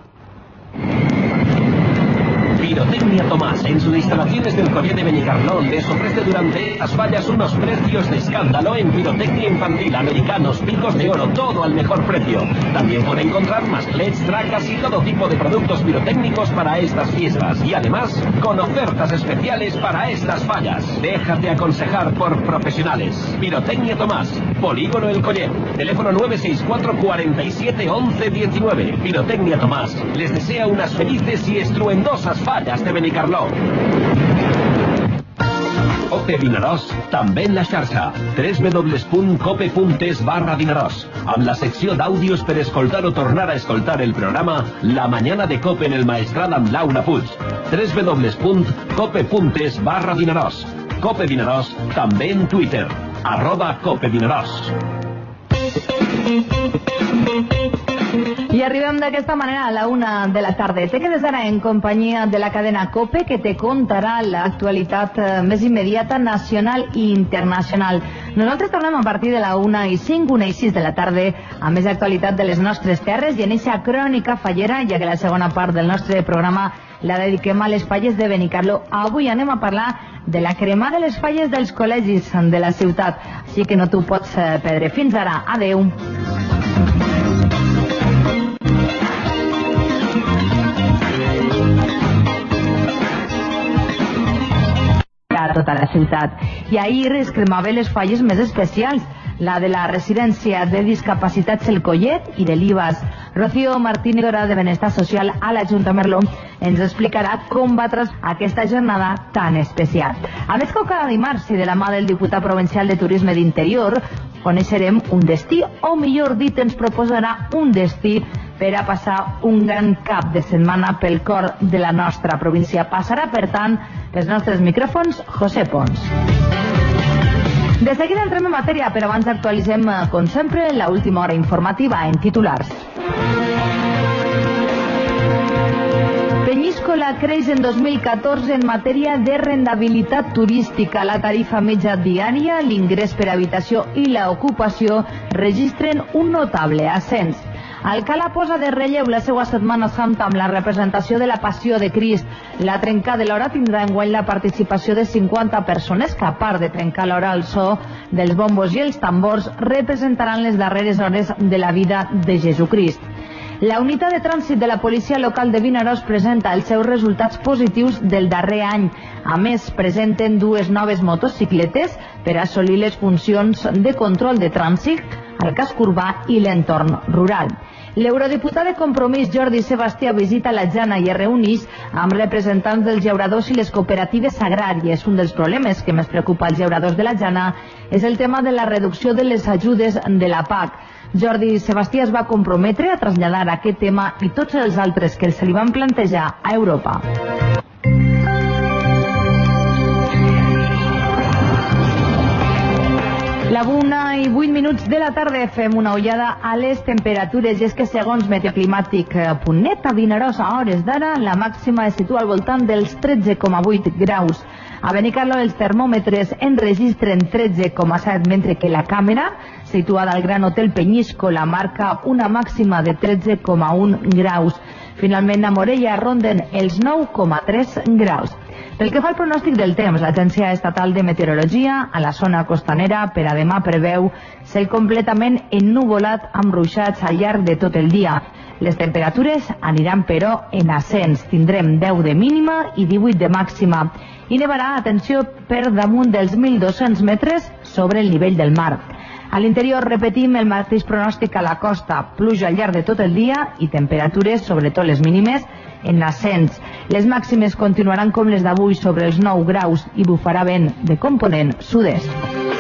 Pirotecnia Tomás, en sus instalaciones del Collet de Benicarlón, les ofrece durante estas fallas unos precios de escándalo en pirotecnia infantil, americanos, picos de oro, todo al mejor precio. También puede encontrar masclets, tracas y todo tipo de productos pirotécnicos para estas fiestas. Y además, con ofertas especiales para estas fallas. Déjate aconsejar por profesionales. Pirotecnia Tomás, Polígono El Collet. Teléfono nueve seis cuatro, cuatro siete, once diecinueve. Pirotecnia Tomás les desea unas felices y estruendosas fallas de Benicarló. Cope Vinaròs, també en la xarxa w w w punt cope punt es barra Vinaròs, amb la secció d'àudios per escoltar o tornar a escoltar el programa La Mañana de Cope en el Maestrat amb Laura Puig. w w w punt cope punt es barra Vinaròs. Cope Vinaròs, també en Twitter, arroba Cope Vinaròs. I arribem d'aquesta manera a la una de la tarda. Te quedes ara en companyia de la cadena COPE, que te contarà l'actualitat més immediata nacional i internacional. Nosaltres tornem a partir de la una i cinc, una i sis de la tarda, amb més actualitat de les nostres terres i en eixa crònica fallera, ja que la segona part del nostre programa la dediquem a les falles de Benicarló. Avui anem a parlar de la crema de les falles dels col·legis de la ciutat, així que no t'ho pots perdre. Fins ara, adeu. A tota la ciutat. I ahir es cremaven les falles més especials, la de la residència de discapacitats El Collet i de l'Ibas. Rocío Martínez, de Benestar Social a la Junta Merló, ens explicarà com va tras aquesta jornada tan especial. A més, com cada dimarts i de la mà del diputat provincial de Turisme d'Interior, coneixerem un destí, o millor dit, ens proposarà un destí per a passar un gran cap de setmana pel cor de la nostra província. Passarà, per tant, pels nostres micròfons, José Pons. De seguida entrem en matèria, però abans actualitzem, com sempre, l'última hora informativa en titulars. Peñíscola creix en dos mil catorze en matèria de rendibilitat turística. La tarifa mitja diària, l'ingrés per habitació i l'ocupació registren un notable ascens. Alcalá posa de relleu la seva Setmana Santa amb la representació de la Passió de Crist. La trenca de l'hora tindrà enguany la participació de cinquanta persones que, a part de trencar l'hora al so dels bombos i els tambors, representaran les darreres hores de la vida de Jesucrist. La unitat de trànsit de la policia local de Vinaròs presenta els seus resultats positius del darrer any. A més, presenten dues noves motocicletes per assolir les funcions de control de trànsit al casc urbà i l'entorn rural. L'eurodiputat de Compromís Jordi Sebastià visita la Jana i es reuneix amb representants dels llauradors i les cooperatives agràries. Un dels problemes que més preocupa als llauradors de la Jana és el tema de la reducció de les ajudes de la P A C. Jordi Sebastià es va comprometre a traslladar aquest tema i tots els altres que se li van plantejar a Europa. La una i vuit minuts de la tarda fem una ullada a les temperatures, i és que segons meteoclimàtic punt net, a Vinaròs a hores d'ara la màxima es situa al voltant dels tretze coma vuit graus. A Benicarló els termòmetres enregistren tretze coma set, mentre que la càmera, situada al Gran Hotel Peñíscola, marca una màxima de tretze coma un graus. Finalment, a Morella ronden els nou coma tres graus. Pel que fa al pronòstic del temps, l'Agència Estatal de Meteorologia a la zona costanera per a demà preveu cel completament ennuvolat amb ruixats al llarg de tot el dia. Les temperatures aniran, però, en ascens. Tindrem deu de mínima i divuit de màxima. I nevarà, atenció, per damunt dels mil dos-cents metres sobre el nivell del mar. A l'interior repetim el mateix pronòstic a la costa, pluja al llarg de tot el dia i temperatures, sobretot les mínimes, en ascens. Les màximes continuaran com les d'avui sobre els nou graus i bufarà vent de component sud-est.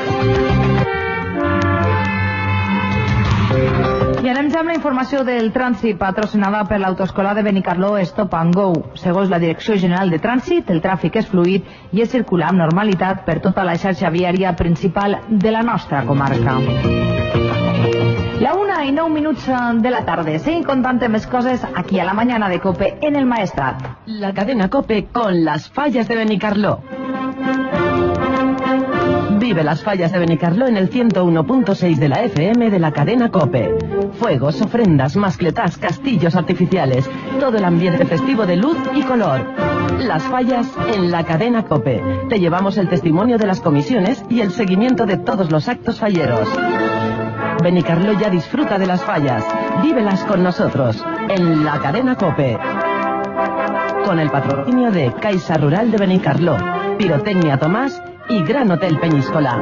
I ara ens amb la informació del trànsit patrocinada per l'autoescola de Benicarló Stop and Go. Segons la Direcció General de Trànsit, el tràfic és fluid i es circula amb normalitat per tota la xarxa viària principal de la nostra comarca. La una y nou minuts de la tarde. Seguim contant més coses aquí a la mañana de COPE en el Maestrat. La cadena COPE con las fallas de Benicarló. Vive las fallas de Benicarló en el ciento uno punto seis de la F M de la cadena COPE. Fuegos, ofrendas, mascletas, castillos artificiales. Todo el ambiente festivo de luz y color. Las fallas en la cadena COPE. Te llevamos el testimonio de las comisiones y el seguimiento de todos los actos falleros. Benicarló ya disfruta de las fallas. Vívelas con nosotros en la cadena COPE. Con el patrocinio de Caixa Rural de Benicarló, Pirotecnia Tomás y Gran Hotel Peñíscola.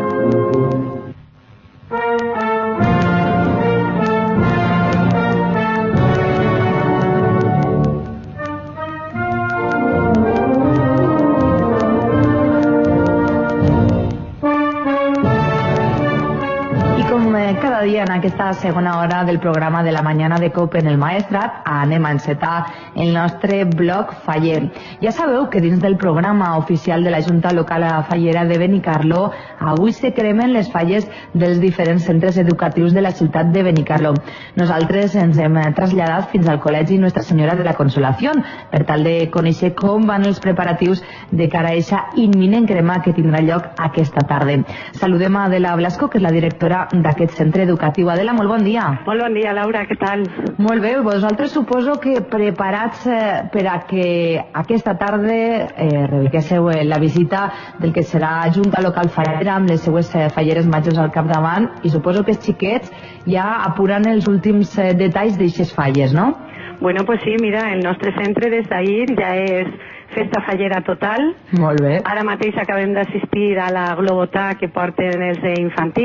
Cada dia en aquesta segona hora del programa de la mañana de COPE en el Maestrat anem a encetar el nostre blog faller. Ja sabeu que dins del programa oficial de la Junta Local Fallera de Benicarló avui se cremen les falles dels diferents centres educatius de la ciutat de Benicarló. Nosaltres ens hem traslladat fins al Col·legi Nuestra Senyora de la Consolació per tal de conèixer com van els preparatius de cara a aquesta imminent crema que tindrà lloc aquesta tarda. Saludem a Adela Blasco, que és la directora d'aquest centre educatiu. Adela, molt bon dia. Molt bon dia, Laura, què tal? Molt bé, vosaltres suposo que preparats eh, per a que aquesta tarda eh, rebiquéssiu eh, la visita del que serà Junta Local Fallera amb les seues eh, falleres majors al capdavant, i suposo que els xiquets ja apuran els últims eh, detalls d'eixes falles, no? Bueno, pues sí, mira, el nostre centre des d'ahir ja és festa fallera total. Molt bé. Ara mateix acabem d'assistir a la globotà que porten els d'infantil.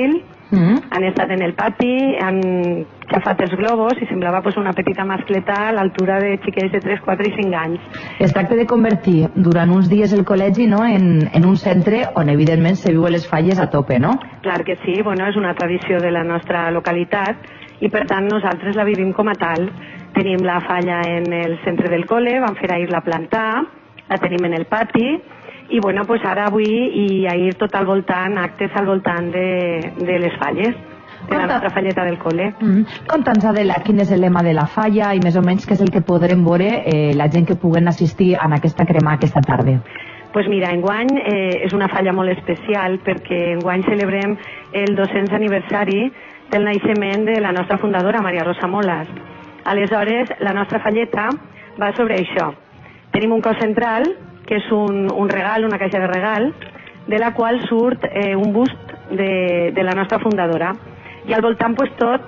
Mm. Han estat en el pati, han xafat els globus i semblava pues, una petita mascleta a l'altura de xiquets de tres, quatre i cinc anys. Es tracta de convertir durant uns dies el col·legi, no?, en, en un centre on evidentment se viuen les falles a tope, no? Clar que sí, bueno, és una tradició de la nostra localitat i per tant nosaltres la vivim com a tal. Tenim la falla en el centre del col·le, vam fer ahir la plantar, la tenim en el pati i bueno, pues ara avui i ahir tot al voltant, actes al voltant de, de les falles, de la nostra falleta del col·le. Mm. Conta'ns, Adela, quin és el lema de la falla i més o menys què és el que podrem veure eh, la gent que puguen assistir a aquesta crema aquesta tarda. Pues mira, enguany eh, és una falla molt especial perquè enguany celebrem el dos-cents aniversari del naixement de la nostra fundadora, Maria Rosa Molas. Aleshores, la nostra falleta va sobre això. Tenim un cos central, que és un, un regal, una caixa de regal, de la qual surt eh, un bust de, de la nostra fundadora. I al voltant, pues, tot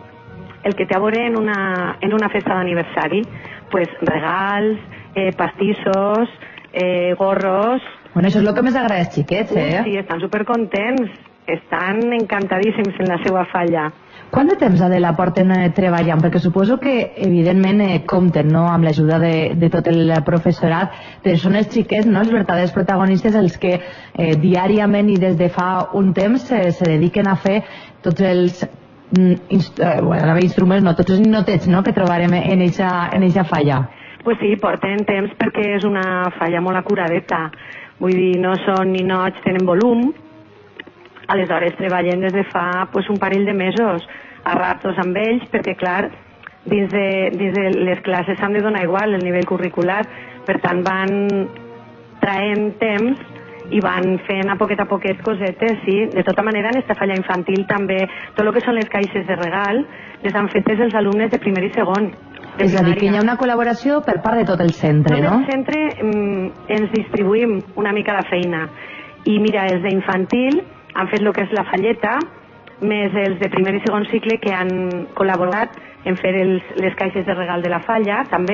el que té a veure en una, en una festa d'aniversari. Pues, regals, eh, pastissos, eh, gorros... Bueno, això és el que més agrada als xiquets, eh? Sí, estan supercontents, estan encantadíssims en la seva falla. Quant de temps, Adela, porten eh, treballant? Perquè suposo que, evidentment, eh, compten, no?, amb l'ajuda de, de tot el professorat, però són els xiquets, no?, els verdaders protagonistes, els que eh, diàriament i des de fa un temps eh, se dediquen a fer tots els mm, inst eh, bueno, instruments, no, tots els ninotets, no?, que trobarem en eixa, en eixa falla. Pues sí, porten temps perquè és una falla molt acuradeta. Vull dir, no són ninots, tenen volum. Aleshores treballen des de fa pues, un parell de mesos a ratos amb ells perquè, clar, dins de, dins de les classes s'han de donar igual el nivell curricular, per tant van traient temps i van fent a poquet a poquet cosetes, sí. De tota manera, en esta falla infantil també, tot el que són les caixes de regal les han fetes els alumnes de primer i segon. És a dir, que hi ha una col·laboració per part de tot el centre, no? Tot el centre mm, ens distribuïm una mica la feina. I mira, els d'infantil han fet el que és la falleta, més els de primer i segon cicle que han col·laborat en fer els, les caixes de regal de la falla, també.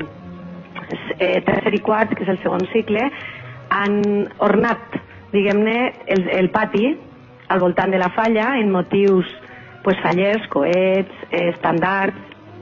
Eh, tercer i quart, que és el segon cicle, han ornat, diguem-ne, el, el pati al voltant de la falla en motius pues, fallers, coets, eh, estandards.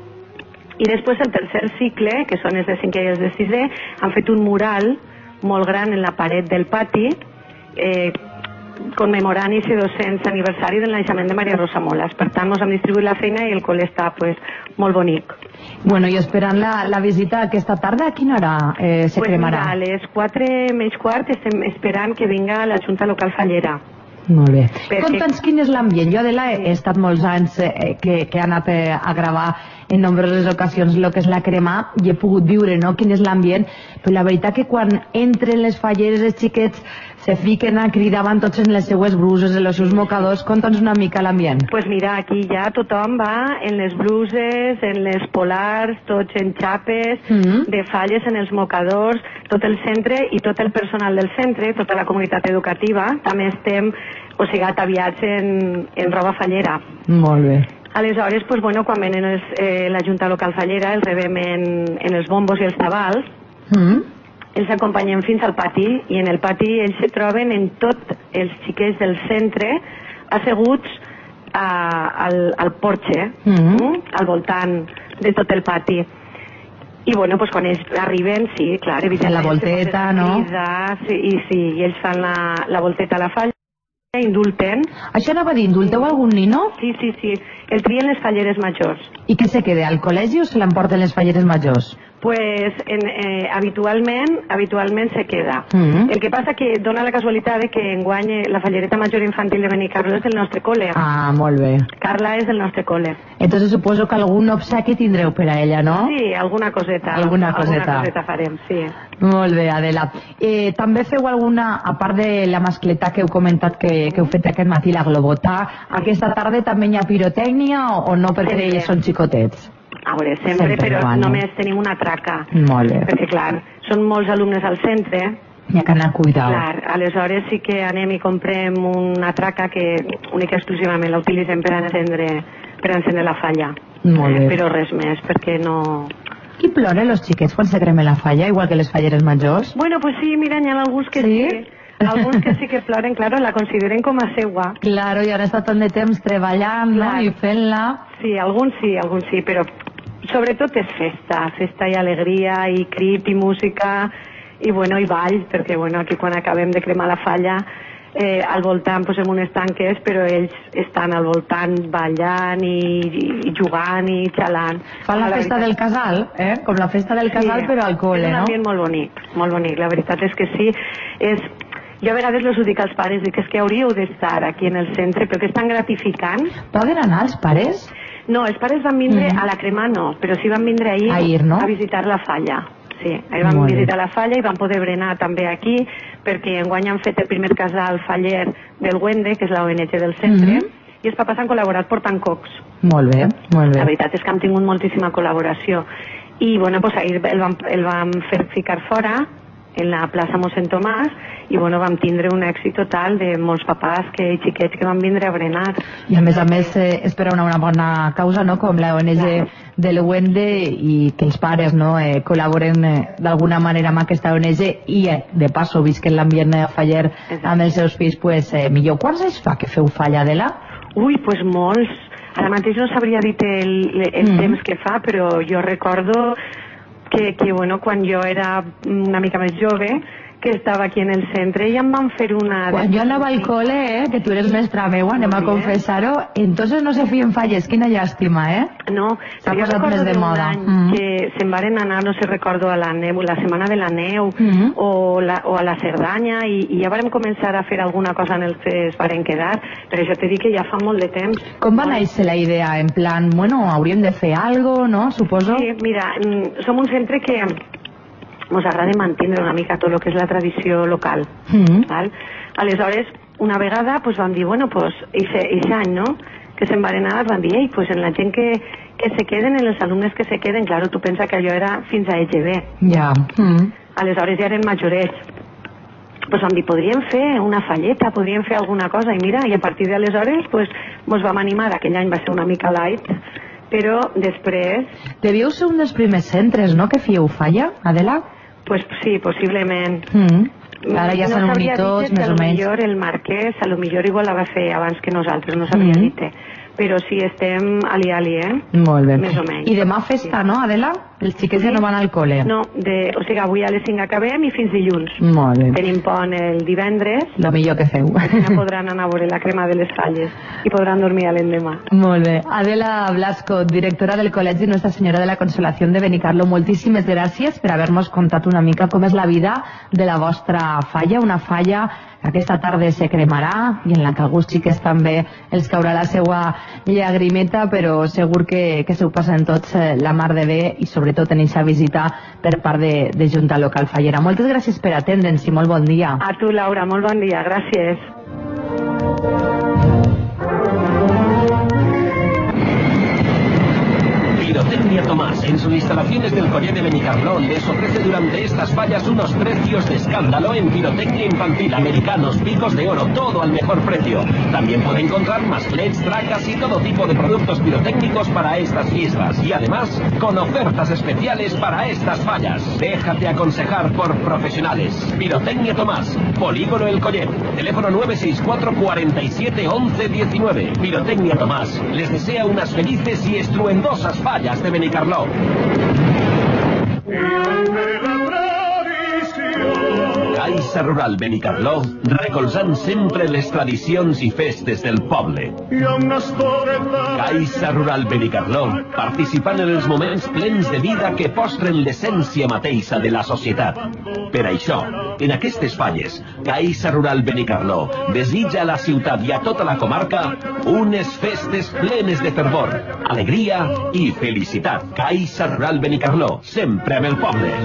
I després el tercer cicle, que són els de cinquè i els de sisè, han fet un mural molt gran en la paret del pati, eh, commemorant aquest dos-cents aniversari del naixement de Maria Rosa Molas. Per tant, ens hem distribuït la feina i el col·le està pues, molt bonic. Bueno, i esperant la, la visita aquesta tarda, a quina hora eh, se pues cremarà? Mira, a les quatre menys quart estem esperant que vinga la Junta Local Fallera. Molt bé. Perquè... Conta'ns quin és l'ambient. Jo, Adela, he estat molts anys eh, que, que he anat eh, a gravar en nombroses ocasions el que és la crema i he pogut viure, no?, quin és l'ambient, però la veritat que quan entren les falleres els xiquets se fiquen a cridar van tots en les seues bruses, en els seus mocadors. Conta'ns una mica l'ambient. Pues mira, aquí ja tothom va en les bruses, en les polars, tots en xapes, mm-hmm. de falles en els mocadors, tot el centre i tot el personal del centre, tota la comunitat educativa, també estem, o sigui, ataviats en, en roba fallera. Molt bé. Aleshores, pues, bueno, quan venen els, eh, la Junta Local Fallera, els rebem en, en els bombos i els tabals, mm. els acompanyem fins al pati, i en el pati ells se troben en tots els xiquets del centre asseguts a, al, al porxe, mm. mm, al voltant de tot el pati. I bueno, pues quan ells arriben, sí, clar, evidentment... En la volteta, no? Crida, sí, i sí, i ells fan la, la volteta a la falla, indulten. Això anava a dir, indulteu algun nino? Sí, sí, sí. El trien les falleres majors. I què se queda, al col·legi o se l'emporten les falleres majors? Pues en, eh, habitualment habitualment se queda. Mm-hmm. El que passa que dona la casualitat de que enguany la fallereta major infantil de Benicarló és del nostre col·le. Ah, molt bé. Carla és del nostre col·le. Entonces suposo que algun obsequi tindreu per a ella, no? Sí, alguna coseta. Alguna coseta. Alguna coseta farem, sí. Molt bé, Adela. Eh, també feu alguna, a part de la mascleta que heu comentat que, que heu fet aquest matí, la globota, aquesta tarda també hi ha pirotècnia o, o no, perquè sempre. Són xicotets? A veure, sempre, sempre però bueno. Només tenim una traca. Molt bé. Perquè, clar, són molts alumnes al centre. Hi ha que anar a cuidar. Clar, aleshores sí que anem i comprem una traca que única i exclusivament la utilitzem per encendre, per encendre la falla. Molt bé. Eh, però res més, perquè no... Qui plora, els xiquets, quan se crema la falla, igual que les falleres majors? Bueno, pues sí, mira, hi ha alguns que sí. sí. alguns que sí que ploren, claro, la consideren com a seua. Claro, i han estat tant de temps treballant, no? I fent-la. Sí, alguns sí, alguns sí, però sobretot és festa, festa i alegria, i crit i música, i bueno, i ball, perquè bueno, aquí quan acabem de cremar la falla, eh, al voltant posem unes tanques, però ells estan al voltant ballant i, i jugant i xalant. Fan la, la festa veritat... del casal, eh? Com la festa del casal, sí, però al col·le, no? És un ambient molt bonic, molt bonic, la veritat és que sí. És... Jo a vegades els ho dic als pares, dic, és que hauríeu d'estar aquí en el centre, perquè és tan gratificant. Poden anar els pares? No, els pares van vindre mm. a la cremar, no, però sí van vindre ahir, ahir no? a visitar la falla. Sí, ahir vam Molt visitar bé. la falla i vam poder berenar també aquí, perquè enguany han fet el primer casal faller del Wende, que és l'O N G del centre, mm-hmm. i els papàs han col·laborat portant cocs. Molt bé, molt bé. La veritat és que hem tingut moltíssima col·laboració. I, bueno, pues ahir el vam, el vam fer ficar fora, en la plaça Mossèn Tomàs, i bueno, vam tindre un èxit total de molts papàs que, i xiquets que van vindre a berenar. I a més a més eh, és per a una, una bona causa, no?, com la O N G del Wende, i que els pares, no?, eh, col·laboren eh, d'alguna manera amb aquesta O N G i eh, de passo visquen l'ambient eh, faller amb els seus fills, pues eh, millor. Quants anys fa que feu falla, Adela? Ui, pues molts. Ara mateix no sabria dir el, el mm. temps que fa, però jo recordo que, que bueno, quan jo era una mica més jove, que estava aquí en el centre, i em van fer una... Quan jo anava al col·le, eh, que tu eres mestra meua, anem a confessar-ho, entonces no se fien falles, quina llàstima, eh? No, s'ha posat més de moda. Mm. Que se'n varen anar, no sé, recordo, a la neu, la setmana de la neu, mm. o, la, o a la Cerdanya, i, i ja vàrem començar a fer alguna cosa en el que es varen quedar, però jo t'he dit que ja fa molt de temps. Com va néixer la idea? En plan, bueno, hauríem de fer algo, no? Suposo? Sí, mira, som un centre que ens agrada mantenir una mica tot el que és la tradició local. Mm-hmm. Val? Aleshores, una vegada pues, vam dir, bueno, pues, aquest any, no?, que se'n van anar, van dir, ei, pues, en la gent que, que se queden, en els alumnes que se queden, claro, tu pensa que allò era fins a E G B. Ja. Mm-hmm. Aleshores ja eren majorets. Pues vam dir, podríem fer una falleta, podríem fer alguna cosa, i mira, i a partir d'aleshores, pues, mos vam animar. Aquell any va ser una mica light, però després... Devíeu ser un dels primers centres, no?, que fèieu falla, Adela? Pues sí, possiblement. Mm. Ara ja s'han no unit tots, més o menys. Millor el Marquès, a lo millor igual la va fer abans que nosaltres, no sabria mm. dir-te. Però sí, estem ali-ali, eh? Molt bé. Més o menys. I demà festa, sí. no, Adela? Els xiquets sí. ja no van al col·le. No, de, o sigui, avui a les cinc acabem i fins dilluns. Molt bé. Tenim pont el divendres. Lo millor que feu. Ja podran anar a veure la crema de les falles i podran dormir a l'endemà. Molt bé. Adela Blasco, directora del Col·legi Nuestra Senyora de la Consolación de Benicarló, moltíssimes gràcies per haver-nos contat una mica com és la vida de la vostra falla, una falla que aquesta tarda se cremarà i en la que alguns xiques també els caurà la seva llagrimeta, però segur que, que se ho passen tots eh, la mar de bé, i sobretot en aquesta visita per part de, de Junta Local Fallera. Moltes gràcies per atendre'ns i molt bon dia. A tu, Laura, molt bon dia, gràcies. Pirotecnia Tomás, en sus instalaciones del Colle de Benicarló, les ofrece durante estas fallas unos precios de escándalo en pirotecnia infantil, americanos, picos de oro, todo al mejor precio. También puede encontrar masclets, tracas y todo tipo de productos pirotécnicos para estas fiestas. Y además, con ofertas especiales para estas fallas. Déjate aconsejar por profesionales. Pirotecnia Tomás, Polígono El Collet, teléfono nueve seis cuatro, cuarenta y siete, once, diecinueve. Pirotecnia Tomás les desea unas felices y estruendosas fallas de Benicarló. Caixa Rural Benicarló, recolzant sempre les tradicions i festes del poble. Caixa Rural Benicarló, participant en els moments plens de vida que postren l'essència mateixa de la societat. Per això, en aquestes falles, Caixa Rural Benicarló desitja a la ciutat i a tota la comarca unes festes plenes de fervor, alegria i felicitat. Caixa Rural Benicarló, sempre amb el poble.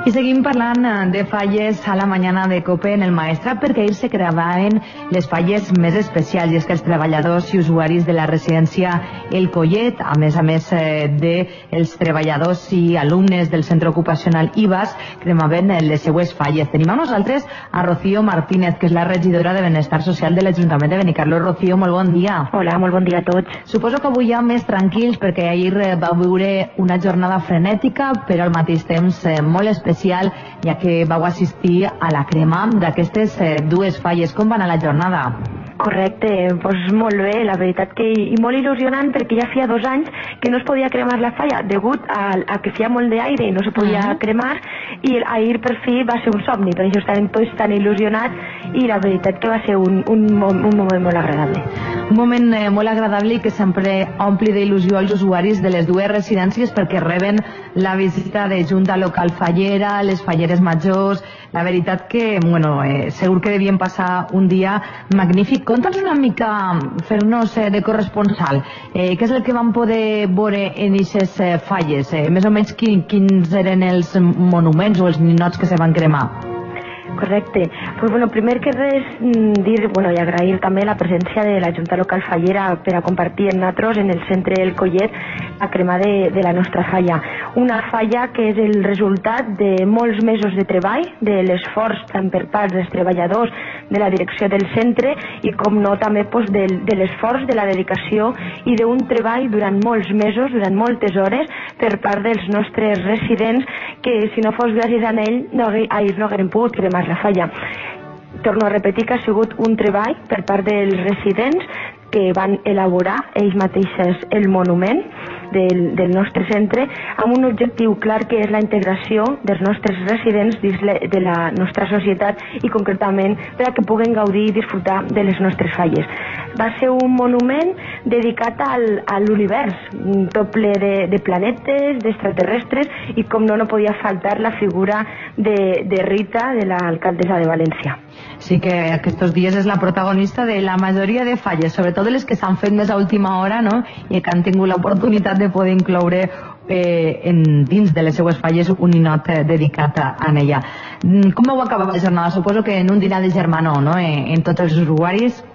I seguim parlant de falles a la mañana de COPE en el Maestrat, perquè ahir se creaven les falles més especials, i és que els treballadors i usuaris de la residència El Collet, a més a més eh, dels treballadors i alumnes del centre ocupacional I V A S, cremaven les seues falles. Tenim a nosaltres a Rocío Martínez, que és la regidora de Benestar Social de l'Ajuntament de Benicarló. Rocío, molt bon dia. Hola, molt bon dia a tots. Suposo que avui ja més tranquils, perquè ahir vau viure una jornada frenètica, però al mateix temps eh, molt especial, ja que vau assistir a la crema d'aquestes eh, dues falles. Com va anar la jornada? Correcte, doncs molt bé, la veritat que i molt il·lusionant, perquè ja feia dos anys que no es podia cremar la falla degut a, a que feia molt d'aire i no se podia uh -huh. cremar, i ahir per fi va ser un somni, per això estàvem tots tan il·lusionats, i la veritat que va ser un, un, un moment molt agradable. Un moment eh, molt agradable i que sempre ompli d'il·lusió als usuaris de les dues residències, perquè reben la visita de Junta Local Fallera, les falleres majors. La veritat que, bueno, eh, segur que devien passar un dia magnífic. Conta'ns una mica, fer-nos eh, de corresponsal, eh, què és el que vam poder veure en aquestes eh, falles? Eh, més o menys quin, quins eren els monuments o els ninots que se van cremar? Correcte. Pues bueno, primer que res dir, bueno, i agrair també la presència de la Junta Local Fallera per a compartir amb nosaltres en el centre El Collet la crema de, de la nostra falla. Una falla que és el resultat de molts mesos de treball, de l'esforç tant per part dels treballadors, de la direcció del centre i com no també pues, de, de l'esforç, de la dedicació i d'un treball durant molts mesos, durant moltes hores per part dels nostres residents, que si no fos gràcies a ell no, ahir no haguem pogut cremar la falla. Torno a repetir que ha sigut un treball per part dels residents que van elaborar ells mateixos el monument del, del nostre centre amb un objectiu clar, que és la integració dels nostres residents dins de la nostra societat i concretament per a que puguen gaudir i disfrutar de les nostres falles. Va ser un monument dedicat al, a l'univers, tot ple de, de planetes, d'extraterrestres, i com no, no podia faltar la figura de, de Rita, de l'alcaldessa de València. Sí que aquests dies és la protagonista de la majoria de falles, sobretot de les que s'han fet més a última hora, no? I que han tingut l'oportunitat de poder incloure eh, en, dins de les seues falles un ninot eh, dedicat a, a ella. Com vau acabar la jornada? Suposo que en un dinar de germanor, no?, en, en tots els usuaris.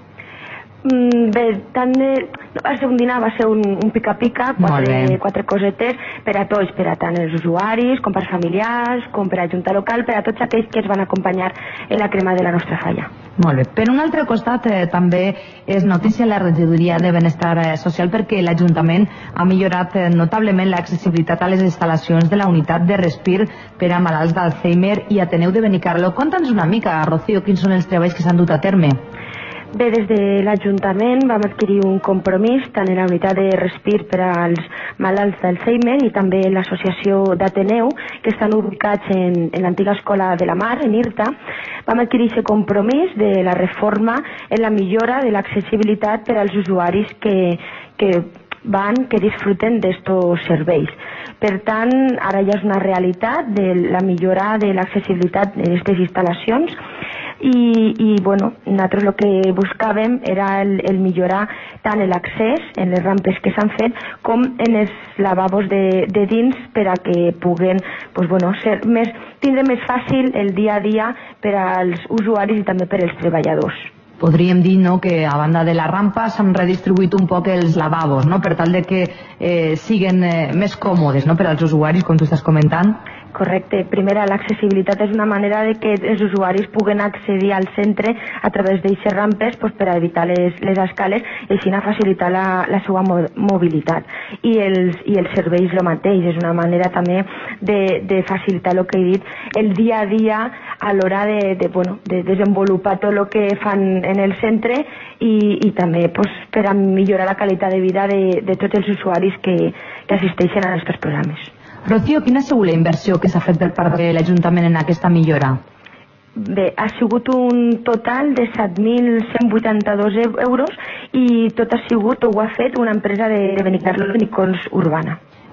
Mm, bé, tant de, no va ser un dinar, va ser un, un pica-pica, quatre, quatre cosetes per a tots, per a tant els usuaris, com per familiars, com per a Junta Local, per a tots aquells que ens van acompanyar en la crema de la nostra falla. Molt bé. Per un altre costat, eh, també és notícia la regidoria de Benestar eh, Social, perquè l'Ajuntament ha millorat eh, notablement l'accessibilitat a les instal·lacions de la unitat de respir per a malalts d'Alzheimer i Ateneu de Benicarló. Conta'ns una mica, Rocío, quins són els treballs que s'han dut a terme. Bé, des de l'Ajuntament vam adquirir un compromís tant en la unitat de respir per als malalts d'Alzheimer i també l'associació d'Ateneu, que estan ubicats en, en l'antiga escola de la Mar, en IRTA. Vam adquirir aquest compromís de la reforma en la millora de l'accessibilitat per als usuaris que, que van, que disfruten d'estos serveis. Per tant, ara ja és una realitat de la millora de l'accessibilitat d'aquestes instal·lacions. I, i bueno, nosaltres el que buscàvem era el, el millorar tant l'accés en les rampes que s'han fet com en els lavabos de, de dins per a que puguen pues, bueno, ser més, tindre més fàcil el dia a dia per als usuaris i també per als treballadors. Podríem dir, no?, que a banda de la rampa s'han redistribuït un poc els lavabos, no?, per tal de que eh, siguen eh, més còmodes, no?, per als usuaris, com tu estàs comentant. Correcte. Primera, l'accessibilitat és una manera de que els usuaris puguen accedir al centre a través d'aquestes rampes pues, per a evitar les, les escales i així a facilitar la, la seva mobilitat. I els, i els serveis el mateix, és una manera també de, de facilitar el que he dit, el dia a dia a l'hora de, de, bueno, de desenvolupar tot el que fan en el centre i, i també pues, per a millorar la qualitat de vida de, de tots els usuaris que, que assisteixen a aquests programes. Rocío, quina ha sigut la inversió que s'ha fet per part de l'Ajuntament en aquesta millora? Bé, ha sigut un total de set mil cent vuitanta-dos euros i tot ha sigut, ho ha fet una empresa de Benicarló Benicons Urbana.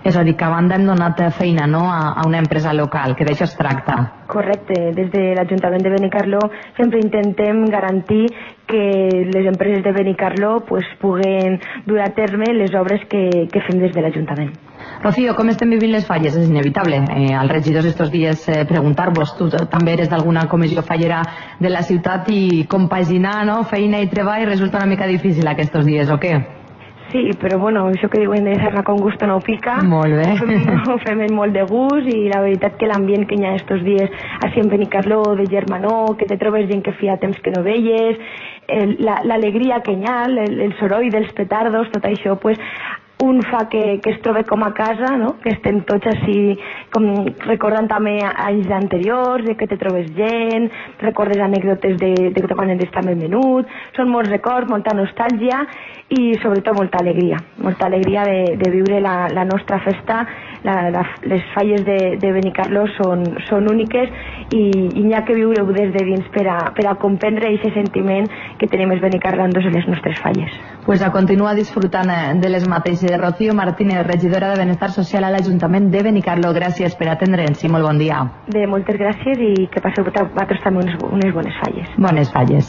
És a dir, que a banda hem donat feina, no?, a, a una empresa local, que d'això es tracta. Correcte, des de l'Ajuntament de Benicarló sempre intentem garantir que les empreses de Benicarló pues, puguen dur a terme les obres que, que fem des de l'Ajuntament. Rocío, com estem vivint les falles? És inevitable. Eh, als regidors estos dies eh, preguntar-vos, tu també eres d'alguna comissió fallera de la ciutat i compaginar, no?, feina i treball resulta una mica difícil aquests dies, o què? Sí, però bueno, això que diuen de sarna con gusto no pica. Molt bé. Ho fem, ho fem amb molt de gust i la veritat que l'ambient que hi ha estos dies així en Benicarló, de germanor, que te trobes gent que feia temps que no veies, l'alegria que hi ha, el, el soroll dels petardos, tot això, pues, un fa que, que es trobe com a casa, no? Que estem tots així com recordant també anys anteriors, de que te trobes gent, recordes anècdotes de, de quan estàvem menut, són molts records, molta nostàlgia i sobretot molta alegria, molta alegria de, de viure la, la nostra festa. La, la, les falles de, de Benicarló són, són úniques i, i n'hi ha que viure-ho des de dins per a, per a comprendre aquest sentiment que tenim els benicarlandos en les nostres falles. Pues a continuar disfrutant de les mateixes. Rocío Martínez, regidora de Benestar Social a l'Ajuntament de Benicarló, gràcies per atendre'ns i molt bon dia. Bé, moltes gràcies i que passeu vosaltres també unes, unes bones falles. Bones falles.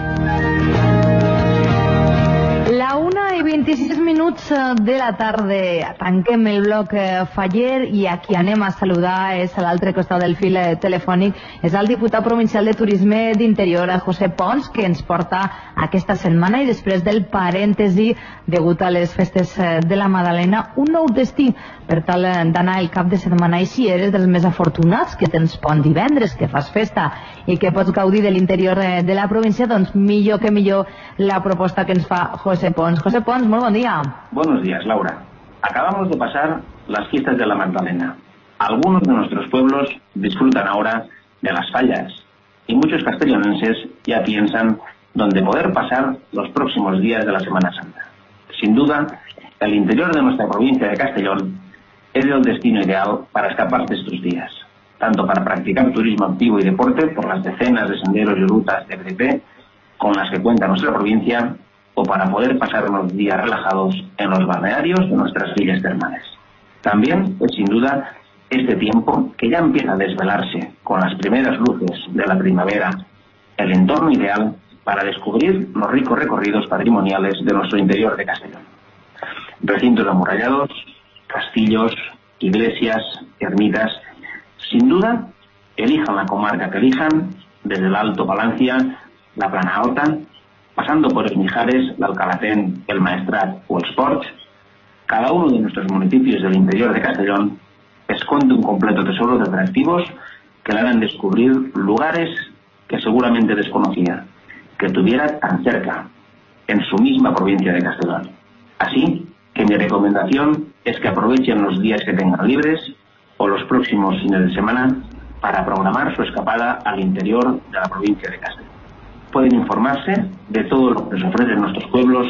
La una i vint-i-sis minuts de la tarda. Tanquem el bloc faller i a qui anem a saludar és a l'altre costat del fil telefònic. És el diputat provincial de Turisme d'Interior, José Pons, que ens porta aquesta setmana i després del parèntesi degut a les festes de la Madalena, un nou destí per tal d'anar el cap de setmana. I si eres dels més afortunats, que tens pont divendres, que fas festa i que pots gaudir de l'interior de la província, doncs millor que millor la proposta que ens fa José Pons. José Pons, muy buen día. Buenos días, Laura. Acabamos de pasar las fiestas de la Magdalena. Algunos de nuestros pueblos disfrutan ahora de las fallas y muchos castellonenses ya piensan dónde poder pasar los próximos días de la Semana Santa. Sin duda, el interior de nuestra provincia de Castellón es el destino ideal para escapar de estos días, tanto para practicar turismo activo y deporte por las decenas de senderos y rutas de B D P con las que cuenta nuestra provincia, o para poder pasar unos días relajados en los balnearios de nuestras villas termales. También es sin duda este tiempo que ya empieza a desvelarse con las primeras luces de la primavera, el entorno ideal para descubrir los ricos recorridos patrimoniales de nuestro interior de Castellón. Recintos amurallados, castillos, iglesias, ermitas. Sin duda, elijan la comarca que elijan, desde el Alto Palancia, la Plana Alta, pasando por el Mijares, el Alcalatén, el Maestrat o el Sports, cada uno de nuestros municipios del interior de Castellón esconde un completo tesoro de atractivos que le harán descubrir lugares que seguramente desconocía, que tuviera tan cerca, en su misma provincia de Castellón. Así que mi recomendación es que aprovechen los días que tengan libres o los próximos fines de semana para programar su escapada al interior de la provincia de Castellón. Pueden informarse de todo lo que les ofrecen nuestros pueblos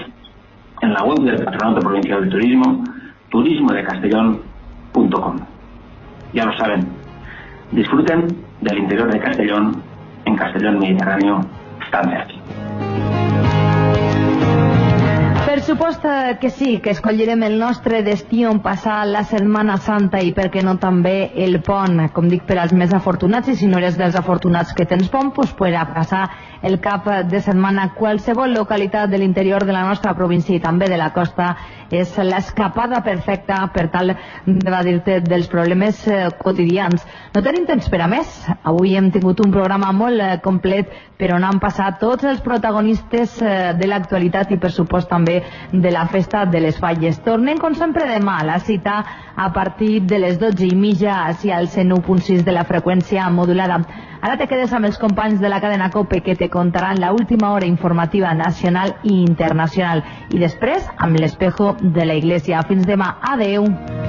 en la web del Patronato Provincial de Turismo, turismo de castellón punto com. Ya lo saben, disfruten del interior de Castellón en Castellón Mediterráneo, tan cerca. Per supost que sí, que escollirem el nostre destí on passar la Setmana Santa i per què no també el pont, com dic, per als més afortunats, i si no eres dels afortunats que tens pont, doncs podrà passar el cap de setmana. Qualsevol localitat de l'interior de la nostra província i també de la costa és l'escapada perfecta per tal d'evadir-te dels problemes quotidians. No tenim temps per a més. Avui hem tingut un programa molt complet per on han passat tots els protagonistes de l'actualitat i per supost també de la festa de les falles. Tornem com sempre demà a la cita a partir de les dotze i mitja així al cent u punt sis de la freqüència modulada. Ara te quedes amb els companys de la cadena COPE que te contaran la última hora informativa nacional i internacional i després amb l'espejo de la Iglesia. Fins demà. Adeu.